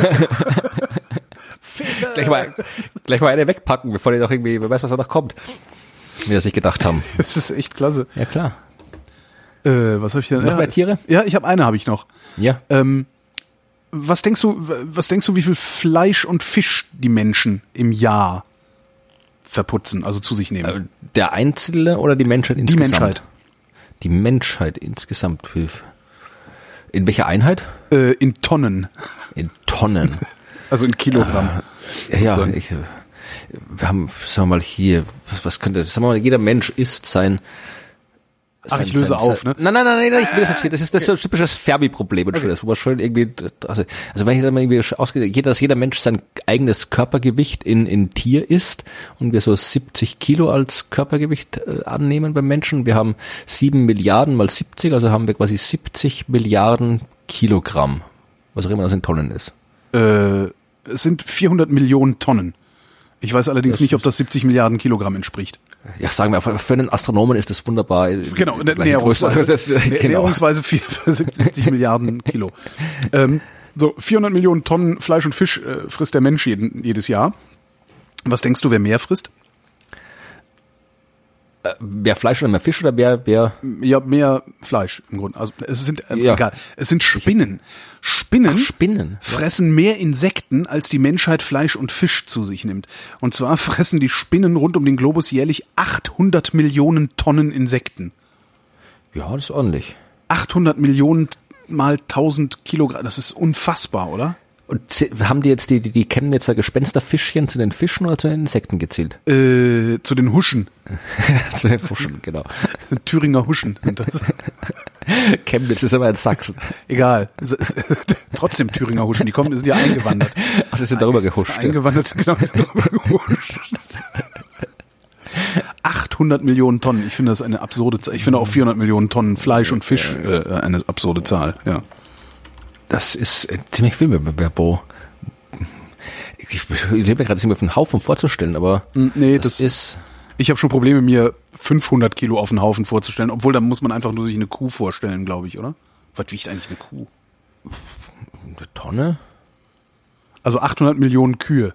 Speaker 3: gleich mal, gleich mal eine wegpacken, bevor die doch irgendwie, wer weiß, was da noch kommt. Wie wir sich gedacht haben.
Speaker 2: Das ist echt klasse.
Speaker 3: Ja, klar.
Speaker 2: Äh, was habe ich denn?
Speaker 3: Noch
Speaker 2: ja,
Speaker 3: mehr Tiere?
Speaker 2: Ja, ich habe eine, habe ich noch.
Speaker 3: Ja.
Speaker 2: Ähm, was denkst du, was denkst du, wie viel Fleisch und Fisch die Menschen im Jahr verputzen, also zu sich nehmen?
Speaker 3: Der Einzelne oder die Menschheit insgesamt?
Speaker 2: Die Menschheit.
Speaker 3: Die Menschheit insgesamt. In welcher Einheit?
Speaker 2: Äh, in Tonnen.
Speaker 3: In Tonnen.
Speaker 2: Also in Kilogramm.
Speaker 3: Äh, ja, ich... Wir haben, sagen wir mal hier, was, was könnte das, sagen wir mal, jeder Mensch isst sein,
Speaker 2: Ach, ich löse sein, auf, ne?
Speaker 3: Nein, nein, nein, nein, ich will das jetzt hier, das ist, das ist so ein typisches Ferbi-Problem, okay. Das, wo man schon irgendwie, also, also wenn ich dann mal irgendwie ausgehe, dass jeder Mensch sein eigenes Körpergewicht in, in Tier isst und wir so siebzig Kilo als Körpergewicht äh, annehmen beim Menschen, wir haben sieben Milliarden mal siebzig, also haben wir quasi siebzig Milliarden Kilogramm, was auch immer das in Tonnen ist.
Speaker 2: Äh, es sind vierhundert Millionen Tonnen. Ich weiß allerdings
Speaker 3: das
Speaker 2: nicht, ob das siebzig Milliarden Kilogramm entspricht.
Speaker 3: Ja, sagen wir, für einen Astronomen ist das wunderbar.
Speaker 2: Genau, näherungsweise, näherungsweise siebzig Milliarden Kilo. Ähm, so, vierhundert Millionen Tonnen Fleisch und Fisch äh, frisst der Mensch jeden, jedes Jahr. Was denkst du, wer mehr frisst?
Speaker 3: Äh, mehr Fleisch oder mehr Fisch oder mehr, mehr?
Speaker 2: Ja, mehr Fleisch im Grunde. Also es sind, äh,
Speaker 3: Ja.
Speaker 2: egal, es sind Spinnen. Spinnen,
Speaker 3: Ach, Spinnen.
Speaker 2: fressen mehr Insekten, als die Menschheit Fleisch und Fisch zu sich nimmt. Und zwar fressen die Spinnen rund um den Globus jährlich achthundert Millionen Tonnen Insekten.
Speaker 3: Ja, das ist ordentlich.
Speaker 2: achthundert Millionen mal tausend Kilogramm, das ist unfassbar, oder?
Speaker 3: Und ze- haben die jetzt die, die, die Chemnitzer Gespensterfischchen zu den Fischen oder zu den Insekten gezählt?
Speaker 2: Äh, zu den Huschen.
Speaker 3: Zu den Fischen, genau.
Speaker 2: Thüringer Huschen sind das.
Speaker 3: Chemnitz ist aber in Sachsen.
Speaker 2: Egal. Es ist, trotzdem Thüringer Huschen, die kommen, die sind ja eingewandert.
Speaker 3: Ach, die sind darüber gehuscht. Ja.
Speaker 2: Eingewandert, genau, die sind darüber gehuscht. achthundert Millionen Tonnen, ich finde das eine absurde Zahl. Ich finde auch vierhundert Millionen Tonnen Fleisch und Fisch äh, eine absurde Zahl, ja.
Speaker 3: Das ist äh, ziemlich viel, Berbo. Ich lebe gerade, mir auf einen Haufen vorzustellen, aber
Speaker 2: Nee,
Speaker 3: das,
Speaker 2: das,
Speaker 3: ist...
Speaker 2: ich habe schon Probleme, mir fünfhundert Kilo auf den Haufen vorzustellen, obwohl da muss man einfach nur sich eine Kuh vorstellen, glaube ich, oder? Was wiegt eigentlich eine Kuh?
Speaker 3: Eine Tonne?
Speaker 2: Also achthundert Millionen Kühe.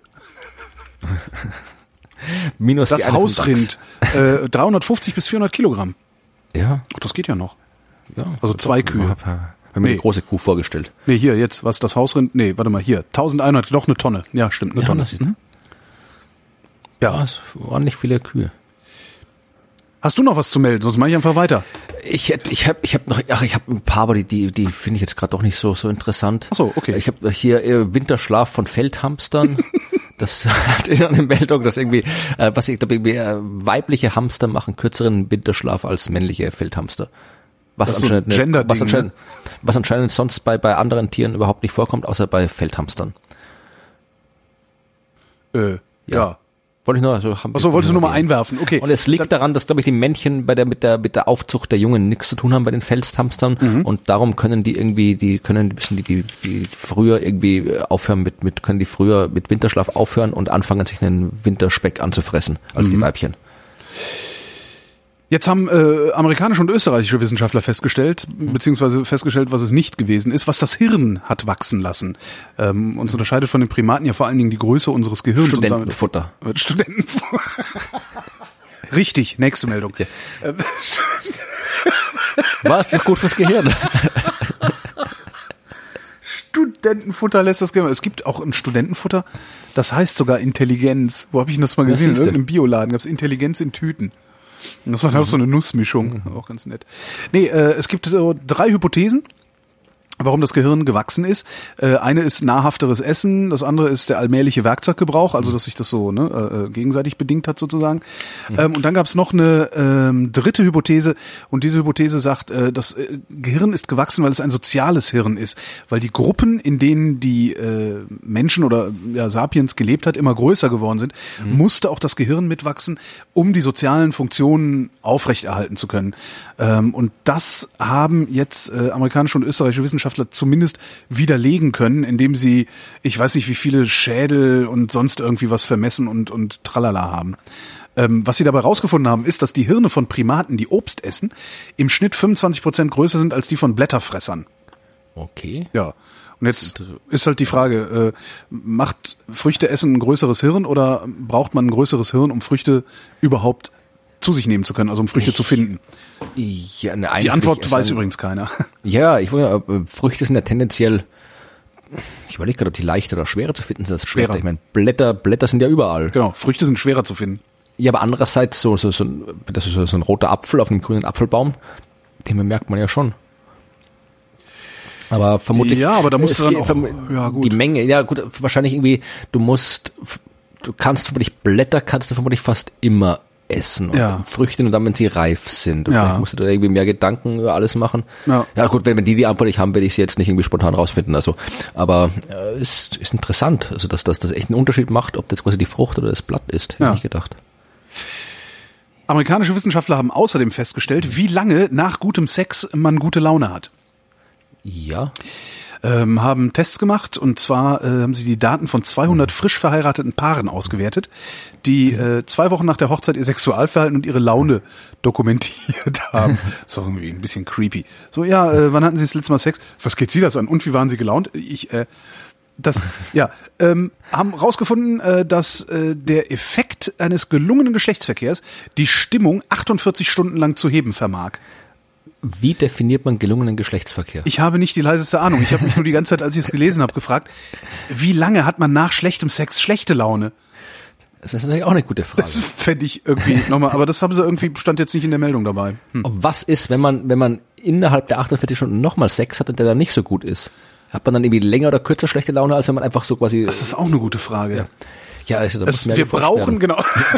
Speaker 3: Minus die
Speaker 2: Das
Speaker 3: eine vom
Speaker 2: Hausrind, äh, dreihundertfünfzig bis vierhundert Kilogramm.
Speaker 3: Dachs. Ja,
Speaker 2: Ach, das geht ja noch.
Speaker 3: ja.
Speaker 2: Also zwei Kühe.
Speaker 3: Ich habe hab mir
Speaker 2: Nee.
Speaker 3: eine große Kuh vorgestellt.
Speaker 2: Nee, hier, jetzt, was das Hausrind, nee, warte mal, hier, eintausendeinhundert, doch eine Tonne. Ja, stimmt, eine
Speaker 3: Ja,
Speaker 2: Tonne.
Speaker 3: das ist-
Speaker 2: Mhm.
Speaker 3: Ja,
Speaker 2: Ja.
Speaker 3: es waren nicht viele Kühe.
Speaker 2: Hast du noch was zu melden? Sonst mache ich einfach weiter.
Speaker 3: Ich hätt- ich habe ich hab noch, ach, ich habe ein paar, aber die, die, die finde ich jetzt gerade doch nicht so, so interessant.
Speaker 2: Ach so, okay.
Speaker 3: Ich habe hier äh, Winterschlaf von Feldhamstern. Das hat in einer Meldung, dass irgendwie, äh, was ich glaube, irgendwie, äh, weibliche Hamster machen kürzeren Winterschlaf als männliche Feldhamster. Was
Speaker 2: Das ist so ein
Speaker 3: anscheinend, eine-
Speaker 2: Gender-Ding,
Speaker 3: was anscheinend, was anscheinend sonst bei, bei anderen Tieren überhaupt nicht vorkommt, außer bei Feldhamstern.
Speaker 2: Äh, ja.
Speaker 3: Wollte ich nur, also haben
Speaker 2: Achso, wolltest du nur mal einwerfen? Okay.
Speaker 3: Und es liegt daran, dass, glaube ich, die Männchen bei der, mit der, mit der Aufzucht der Jungen nichts zu tun haben bei den Feldhamstern.
Speaker 2: Mhm.
Speaker 3: Und darum können die irgendwie, die können ein bisschen die, die, die früher irgendwie aufhören mit, mit, können die früher mit Winterschlaf aufhören und anfangen, sich einen Winterspeck anzufressen als
Speaker 2: Mhm.
Speaker 3: die Weibchen.
Speaker 2: Jetzt haben äh, amerikanische und österreichische Wissenschaftler festgestellt,
Speaker 3: Mhm.
Speaker 2: beziehungsweise festgestellt, was es nicht gewesen ist, was das Hirn hat wachsen lassen. Ähm, uns unterscheidet von den Primaten ja vor allen Dingen die Größe unseres Gehirns. und damit-
Speaker 3: Studentenfutter.
Speaker 2: Mit Studentenfutter. Richtig, nächste Meldung.
Speaker 3: Ja. War es doch gut fürs Gehirn?
Speaker 2: Studentenfutter lässt das Gehirn. Es gibt auch ein Studentenfutter, das heißt sogar Intelligenz. Wo habe ich denn das mal
Speaker 3: Das
Speaker 2: gesehen? In
Speaker 3: siehste.
Speaker 2: irgendeinem Bioladen gab es Intelligenz in Tüten. Und das war dann auch so eine Nussmischung. Auch ganz nett. Nee, äh, es gibt so drei Hypothesen, warum das Gehirn gewachsen ist. Äh, eine ist nahrhafteres Essen, das andere ist der allmähliche Werkzeuggebrauch, also dass sich das so ne, äh, gegenseitig bedingt hat sozusagen. Ähm, und dann gab es noch eine ähm, dritte Hypothese und diese Hypothese sagt, äh, das äh, Gehirn ist gewachsen, weil es ein soziales Hirn ist, weil die Gruppen, in denen die äh, Menschen oder ja, Sapiens gelebt hat, immer größer geworden sind, mhm. musste auch das Gehirn mitwachsen, um die sozialen Funktionen aufrechterhalten zu können. Ähm, und das haben jetzt äh, amerikanische und österreichische Wissenschaftler zumindest widerlegen können, indem sie, ich weiß nicht, wie viele Schädel und sonst irgendwie was vermessen und, und tralala haben. Ähm, was sie dabei rausgefunden haben, ist, dass die Hirne von Primaten, die Obst essen, im Schnitt fünfundzwanzig Prozent größer sind als die von Blätterfressern.
Speaker 3: Okay.
Speaker 2: Ja. Und jetzt ist halt die Frage, äh, macht Früchte essen ein größeres Hirn oder braucht man ein größeres Hirn, um Früchte überhaupt zu sich nehmen zu können, also um Früchte
Speaker 3: ich,
Speaker 2: zu finden?
Speaker 3: Ja, ne,
Speaker 2: Die Antwort weiß
Speaker 3: ein,
Speaker 2: übrigens keiner.
Speaker 3: Ja, ich wollte, äh, Früchte sind ja tendenziell, ich überlege gerade, ob die leichter oder schwerer zu finden sind als
Speaker 2: Schwerer.
Speaker 3: Blätter. Ich meine, Blätter, Blätter sind ja überall.
Speaker 2: Genau, Früchte sind schwerer zu finden.
Speaker 3: Ja, aber andererseits so, so, so, ein, das ist so, so ein roter Apfel auf einem grünen Apfelbaum, den merkt man ja schon. Aber vermutlich.
Speaker 2: Ja, aber da musst du dann
Speaker 3: geht
Speaker 2: auch,
Speaker 3: verm-
Speaker 2: ja, gut.
Speaker 3: Die Menge, ja gut, wahrscheinlich irgendwie, du musst, du kannst vermutlich, Blätter kannst du vermutlich fast immer essen. Und
Speaker 2: Ja.
Speaker 3: Früchte nur dann, wenn sie reif sind. Und
Speaker 2: Ja.
Speaker 3: vielleicht musst du da irgendwie mehr Gedanken über alles machen.
Speaker 2: Ja.
Speaker 3: Ja gut, wenn, wenn die die Antwort nicht haben, werde ich sie jetzt nicht irgendwie spontan rausfinden. Also, aber äh, ist, ist interessant, also dass, dass das echt einen Unterschied macht, ob das quasi die Frucht oder das Blatt ist. Hätte
Speaker 2: Ja.
Speaker 3: ich nicht gedacht.
Speaker 2: Amerikanische Wissenschaftler haben außerdem festgestellt, wie lange nach gutem Sex man gute Laune hat.
Speaker 3: Ja.
Speaker 2: Ähm, haben Tests gemacht und zwar äh, haben sie die Daten von zweihundert frisch verheirateten Paaren ausgewertet, die äh, zwei Wochen nach der Hochzeit ihr Sexualverhalten und ihre Laune dokumentiert haben. So irgendwie ein bisschen creepy. So, ja, äh, wann hatten Sie das letzte Mal Sex? Was geht Sie das an? Und wie waren Sie gelaunt? Ich, äh, Das, ja, ähm, haben rausgefunden, äh, dass äh, der Effekt eines gelungenen Geschlechtsverkehrs die Stimmung achtundvierzig Stunden lang zu heben vermag.
Speaker 3: Wie definiert man gelungenen Geschlechtsverkehr?
Speaker 2: Ich habe nicht die leiseste Ahnung. Ich habe mich nur die ganze Zeit, als ich es gelesen habe, gefragt, wie lange hat man nach schlechtem Sex schlechte Laune?
Speaker 3: Das ist natürlich auch eine gute Frage.
Speaker 2: Das fände ich irgendwie nochmal, aber das haben sie irgendwie, stand jetzt nicht in der Meldung dabei. Hm.
Speaker 3: Was ist, wenn man, wenn man innerhalb der achtundvierzig Stunden nochmal Sex hat und der dann nicht so gut ist? Hat man dann irgendwie länger oder kürzer schlechte Laune, als wenn man einfach so quasi...
Speaker 2: Das ist auch eine gute Frage.
Speaker 3: Ja, ja also da
Speaker 2: das,
Speaker 3: muss
Speaker 2: wir brauchen, genau.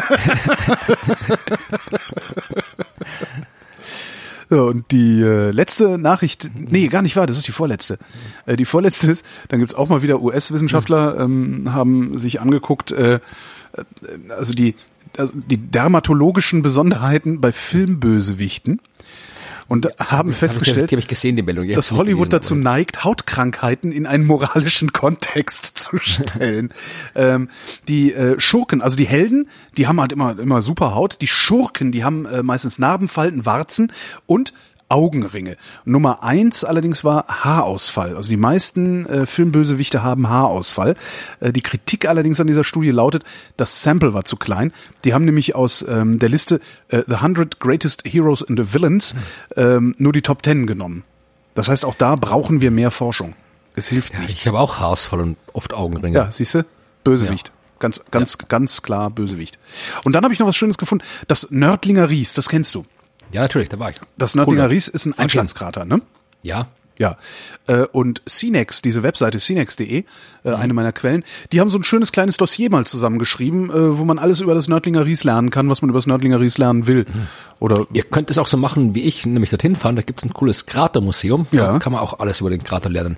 Speaker 2: Ja, und die äh, letzte Nachricht, nee, gar nicht wahr, das ist die vorletzte. Äh, die vorletzte ist, dann gibt's auch mal wieder U S-Wissenschaftler, ähm, haben sich angeguckt, äh, also die, also die dermatologischen Besonderheiten bei Filmbösewichten. Und haben
Speaker 3: das
Speaker 2: festgestellt,
Speaker 3: hab ich, hab ich gesehen, die Meldung,
Speaker 2: dass Hollywood dazu neigt, Hautkrankheiten in einen moralischen Kontext zu stellen. ähm, die äh, Schurken, also die Helden, die haben halt immer immer super Haut. Die Schurken, die haben äh, meistens Narbenfalten, Warzen und Augenringe. Nummer eins allerdings war Haarausfall. Also die meisten äh, Filmbösewichte haben Haarausfall. Äh, die Kritik allerdings an dieser Studie lautet, das Sample war zu klein. Die haben nämlich aus ähm, der Liste äh, The hundred Greatest Heroes and the Villains ähm, nur die Top Ten genommen. Das heißt, auch da brauchen wir mehr Forschung. Es hilft
Speaker 3: ja,
Speaker 2: nicht.
Speaker 3: Ich habe auch Haarausfall und oft Augenringe.
Speaker 2: Ja, siehst du? Bösewicht.
Speaker 3: Ja.
Speaker 2: Ganz, ganz,
Speaker 3: ja.
Speaker 2: ganz klar Bösewicht. Und dann habe ich noch was Schönes gefunden. Das Nördlinger Ries, das kennst du.
Speaker 3: Ja, natürlich, da war ich.
Speaker 2: Das Nördlinger
Speaker 3: cool.
Speaker 2: Ries ist ein Einschlagskrater, ne?
Speaker 3: Ja.
Speaker 2: Ja. Und Cinex, diese Webseite cinex punkt de, äh, eine meiner Quellen, die haben so ein schönes kleines Dossier mal zusammengeschrieben, äh, wo man alles über das Nördlinger Ries lernen kann, was man über das Nördlinger Ries lernen will. Oder
Speaker 3: ihr könnt es auch so machen wie ich, nämlich dorthin fahren, da gibt's ein cooles Kratermuseum, da
Speaker 2: ja.
Speaker 3: kann man auch alles über den Krater lernen.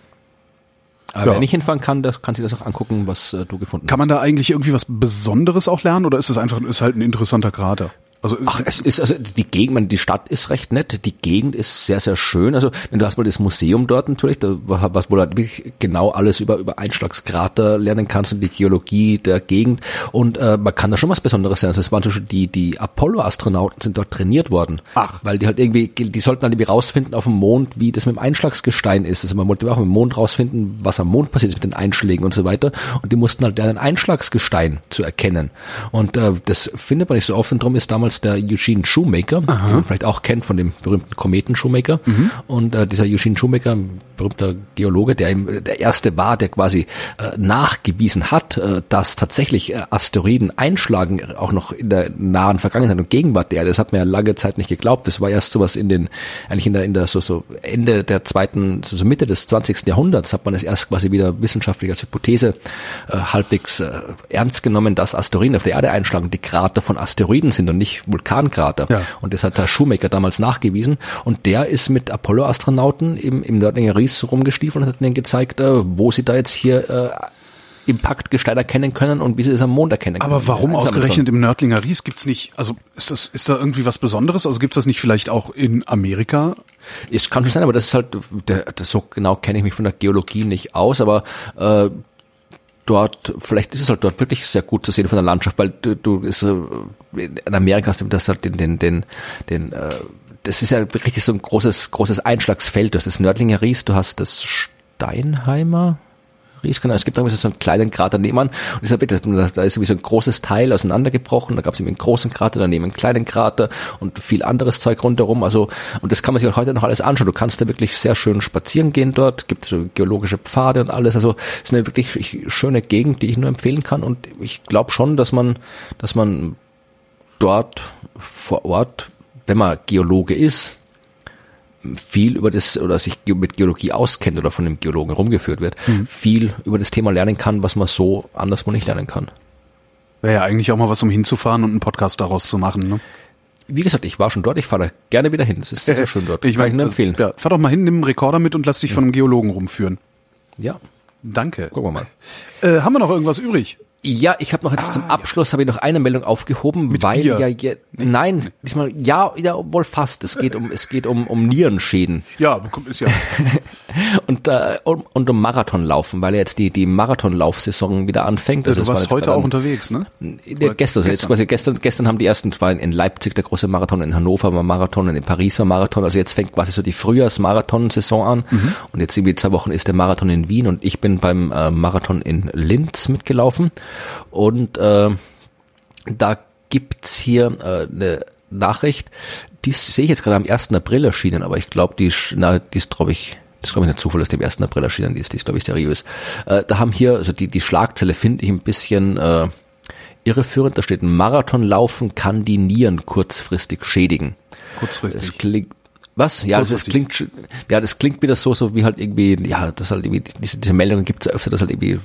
Speaker 3: Aber
Speaker 2: ja.
Speaker 3: wer nicht hinfahren kann, der kann sich das auch angucken, was äh, du gefunden
Speaker 2: kann
Speaker 3: hast.
Speaker 2: man da eigentlich irgendwie was Besonderes auch lernen oder ist es einfach, ist halt ein interessanter Krater? Also
Speaker 3: Ach, es ist, also die Gegend, die Stadt ist recht nett, die Gegend ist sehr, sehr schön. Also wenn du hast mal das Museum dort natürlich, da, was wo du halt wirklich genau alles über, über Einschlagskrater lernen kannst und die Geologie der Gegend. Und äh, man kann da schon was Besonderes sein. Also es waren zum Beispiel die, die Apollo-Astronauten sind dort trainiert worden.
Speaker 2: Ach.
Speaker 3: Weil die halt irgendwie, die sollten dann irgendwie rausfinden auf dem Mond, wie das mit dem Einschlagsgestein ist. Also man wollte auch mit dem Mond rausfinden, was am Mond passiert ist mit den Einschlägen und so weiter. Und die mussten halt lernen, Einschlagsgestein zu erkennen. Und äh, das findet man nicht so oft und darum ist damals der Eugene Shoemaker, Aha. den man vielleicht auch kennt von dem berühmten Kometen Shoemaker. Mhm. Und äh, dieser Eugene Shoemaker, ein berühmter Geologe, der im, der erste war, der quasi äh, nachgewiesen hat, äh, dass tatsächlich äh, Asteroiden einschlagen, auch noch in der nahen Vergangenheit und Gegenwart der Erde. Das hat man ja lange Zeit nicht geglaubt. Das war erst sowas in den, eigentlich in der, in der so, so Ende der zweiten, so, so Mitte des zwanzigsten Jahrhunderts hat man es erst quasi wieder wissenschaftlich als Hypothese äh, halbwegs äh, ernst genommen, dass Asteroiden auf der Erde einschlagen, die Krater von Asteroiden sind und nicht Vulkankrater. Ja. Und das hat der Shoemaker damals nachgewiesen. Und der ist mit Apollo-Astronauten im, im Nördlinger Ries rumgestiefelt und hat denen gezeigt, äh, wo sie da jetzt hier äh, Impaktgestein erkennen können und wie sie das am Mond erkennen können.
Speaker 2: Aber warum ausgerechnet im Nördlinger Ries gibt's nicht, also ist das, ist da irgendwie was Besonderes? Also gibt's das nicht vielleicht auch in Amerika?
Speaker 3: Es kann schon sein, aber das ist halt, der, das so genau kenne ich mich von der Geologie nicht aus, aber äh, dort, vielleicht ist es halt dort wirklich sehr gut zu sehen von der Landschaft, weil du, du ist, in Amerika hast du das halt den, den, den, den, äh, das ist ja richtig so ein großes, großes Einschlagsfeld. Du hast das Nördlinger Ries, du hast das Steinheimer Ries, genau. Es gibt irgendwie so einen kleinen Krater nebenan und deshalb, da ist irgendwie so ein großes Teil auseinandergebrochen, da gab es eben einen großen Krater, daneben einen kleinen Krater und viel anderes Zeug rundherum, also, und das kann man sich auch heute noch alles anschauen. Du kannst da wirklich sehr schön spazieren gehen dort, gibt so geologische Pfade und alles, also, es ist eine wirklich schöne Gegend, die ich nur empfehlen kann und ich glaube schon, dass man, dass man dort vor Ort, wenn man Geologe ist, viel über das oder sich mit Geologie auskennt oder von dem Geologen rumgeführt wird, mhm. viel über das Thema lernen kann, was man so anderswo nicht lernen kann.
Speaker 2: Wäre ja eigentlich auch mal was, um hinzufahren und einen Podcast daraus zu machen, ne?
Speaker 3: Wie gesagt, ich war schon dort, ich fahre da gerne wieder hin. Das ist sehr, sehr schön dort.
Speaker 2: Ich kann ich nur empfehlen. Ja, fahr doch mal hin, nimm einen Rekorder mit und lass dich ja. von einem Geologen rumführen.
Speaker 3: Ja.
Speaker 2: Danke.
Speaker 3: Gucken wir mal.
Speaker 2: Äh, haben wir noch irgendwas übrig?
Speaker 3: Ja, ich habe noch jetzt ah, zum Abschluss, ja. habe ich noch eine Meldung aufgehoben,
Speaker 2: Mit
Speaker 3: weil
Speaker 2: Bier.
Speaker 3: ja, ja nein, diesmal ja, ja wohl fast. Es geht um es geht um um Nierenschäden.
Speaker 2: Ja, ist ja.
Speaker 3: und äh, um, und um Marathonlaufen, weil jetzt die die Marathonlaufsaison wieder anfängt.
Speaker 2: Also ja, du warst heute auch unterwegs, ne?
Speaker 3: Ja, gestern, also jetzt quasi gestern gestern haben die ersten zwei in Leipzig der große Marathon, in Hannover war Marathon, in Paris war Marathon. Also jetzt fängt quasi so die Frühjahrsmarathon-Saison an mhm. und jetzt irgendwie zwei Wochen ist der Marathon in Wien und ich bin beim äh, Marathon in Linz mitgelaufen. Und äh, da gibt's hier äh, eine Nachricht, die sehe ich jetzt gerade am ersten April erschienen, aber ich glaube, die, na, die ist, glaube ich, das ist, glaube ich, nicht Zufall, dass die am ersten April erschienen ist, die ist, glaube ich, seriös. Äh, da haben hier, also die, die Schlagzeile finde ich ein bisschen äh, irreführend, da steht, Marathonlaufen kann die Nieren kurzfristig schädigen.
Speaker 2: Kurzfristig.
Speaker 3: Das klingt, was? Ja, das, das klingt, ja, das klingt wieder so, so wie halt irgendwie, ja, das halt irgendwie, diese, diese Meldungen gibt's ja öfter, dass halt irgendwie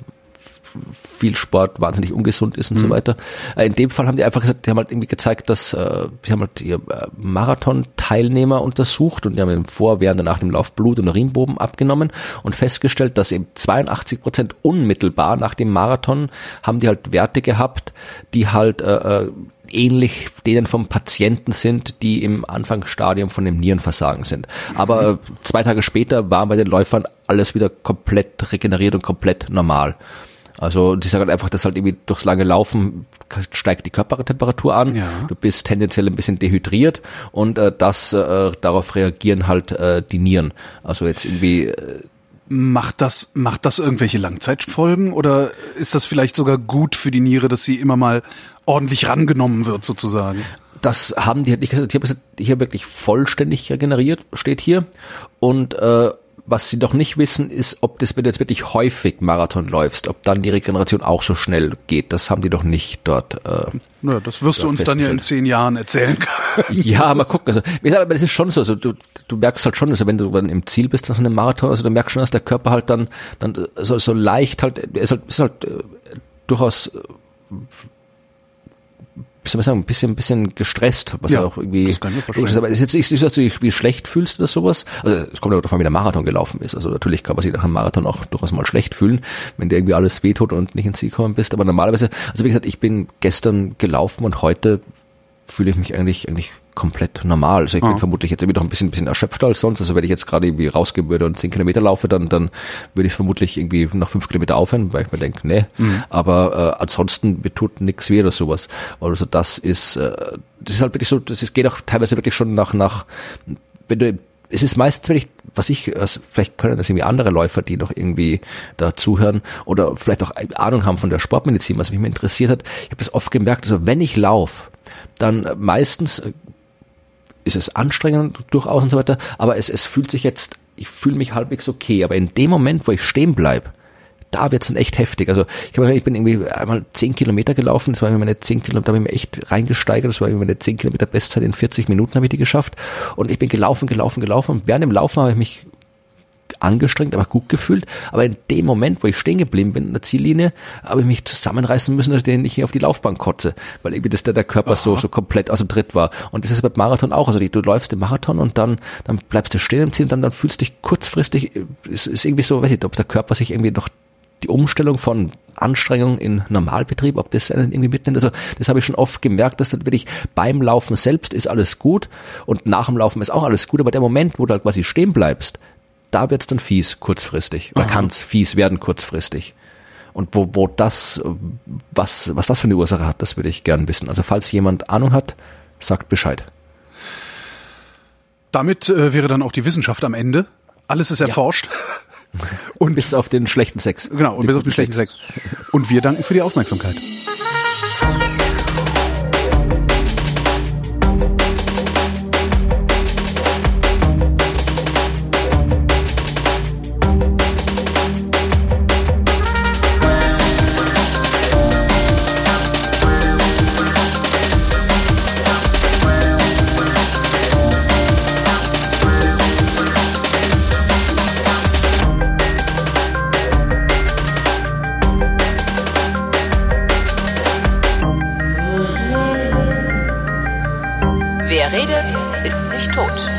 Speaker 3: viel Sport wahnsinnig ungesund ist und mhm. so weiter. In dem Fall haben die einfach gesagt, die haben halt irgendwie gezeigt, dass äh, sie haben halt ihr äh, Marathon-Teilnehmer untersucht und die haben im Vor-, während und nach dem Lauf Blut- und Urinproben abgenommen und festgestellt, dass eben zweiundachtzig Prozent unmittelbar nach dem Marathon haben die halt Werte gehabt, die halt äh, ähnlich denen vom Patienten sind, die im Anfangsstadium von dem Nierenversagen sind. Aber äh, zwei Tage später war bei den Läufern alles wieder komplett regeneriert und komplett normal. Also die sagen halt einfach, dass halt irgendwie durchs lange Laufen steigt die Körpertemperatur an, ja. Du bist tendenziell ein bisschen dehydriert und äh, das äh, darauf reagieren halt äh, die Nieren. Also jetzt irgendwie äh,
Speaker 2: Macht das, macht das irgendwelche Langzeitfolgen oder ist das vielleicht sogar gut für die Niere, dass sie immer mal ordentlich rangenommen wird sozusagen?
Speaker 3: Das haben die halt nicht gesagt. Ich habe gesagt, hier wirklich vollständig regeneriert, steht hier. Und äh, was sie doch nicht wissen, ist, ob das, wenn du jetzt wirklich häufig Marathon läufst, ob dann die Regeneration auch so schnell geht. Das haben die doch nicht dort. Äh,
Speaker 2: ja, das wirst du uns dann ja in zehn Jahren erzählen können.
Speaker 3: Ja, mal gucken. Also, aber das ist schon so. Also du, du merkst halt schon, also wenn du dann im Ziel bist nach einem Marathon, also du merkst schon, dass der Körper halt dann, dann so, so leicht halt, ist halt, ist halt äh, durchaus äh, wie soll man sagen, ein bisschen, ein bisschen gestresst, was ja auch irgendwie, das kann ich verstehen. Ist, aber es ist jetzt nicht so, dass du dich wie schlecht fühlst oder sowas. Also, es kommt ja davon, wie der Marathon gelaufen ist. Also, natürlich kann man sich nach einem Marathon auch durchaus mal schlecht fühlen, wenn dir irgendwie alles wehtut und nicht ins Ziel gekommen bist. Aber normalerweise, also wie gesagt, ich bin gestern gelaufen und heute fühle ich mich eigentlich, eigentlich komplett normal. Also ich bin ah. vermutlich jetzt irgendwie noch ein bisschen, ein bisschen erschöpfter als sonst. Also wenn ich jetzt gerade irgendwie rausgehen würde und zehn Kilometer laufe, dann, dann würde ich vermutlich irgendwie nach fünf Kilometer aufhören, weil ich mir denke, nee. Mhm. Aber äh, ansonsten, mir tut nichts weh oder sowas. Also das ist, äh, das ist halt wirklich so, das ist, geht auch teilweise wirklich schon nach, nach, wenn du, es ist meistens wirklich, was ich, also vielleicht können das irgendwie andere Läufer, die noch irgendwie da zuhören oder vielleicht auch Ahnung haben von der Sportmedizin, was mich immer interessiert hat. Ich habe das oft gemerkt, also wenn ich laufe, dann meistens ist es anstrengend durchaus und so weiter, aber es, es fühlt sich jetzt, ich fühle mich halbwegs okay, aber in dem Moment, wo ich stehen bleib, da wird's dann echt heftig. Also ich, ich bin irgendwie einmal zehn Kilometer gelaufen, das war immer meine zehn Kilometer, da habe ich mir echt reingesteigert, das war immer meine zehn Kilometer Bestzeit, in vierzig Minuten habe ich die geschafft und ich bin gelaufen, gelaufen, gelaufen und während dem Laufen habe ich mich angestrengt, aber gut gefühlt. Aber in dem Moment, wo ich stehen geblieben bin in der Ziellinie, habe ich mich zusammenreißen müssen, dass ich nicht auf die Laufbahn kotze, weil irgendwie das der, der Körper so so komplett aus dem Tritt war. Und das ist beim Marathon auch. Also die, du läufst im Marathon und dann dann bleibst du stehen im Ziel und dann, dann fühlst du dich kurzfristig, es ist irgendwie so, weiß ich nicht, ob der Körper sich irgendwie noch die Umstellung von Anstrengung in Normalbetrieb, ob das einen irgendwie mitnimmt. Also das habe ich schon oft gemerkt, dass dann wirklich beim Laufen selbst ist alles gut und nach dem Laufen ist auch alles gut, aber der Moment, wo du halt quasi stehen bleibst, da wird's dann fies kurzfristig. Oder kann's fies werden kurzfristig. Und wo, wo das, was, was das für eine Ursache hat, das würde ich gern wissen. Also falls jemand Ahnung hat, sagt Bescheid.
Speaker 2: Damit äh, wäre dann auch die Wissenschaft am Ende. Alles ist erforscht.
Speaker 3: Ja. Und bis auf den schlechten Sex.
Speaker 2: Genau, und den bis auf den schlechten Sex. Sex. Und wir danken für die Aufmerksamkeit.
Speaker 1: Wer redet, ist nicht tot.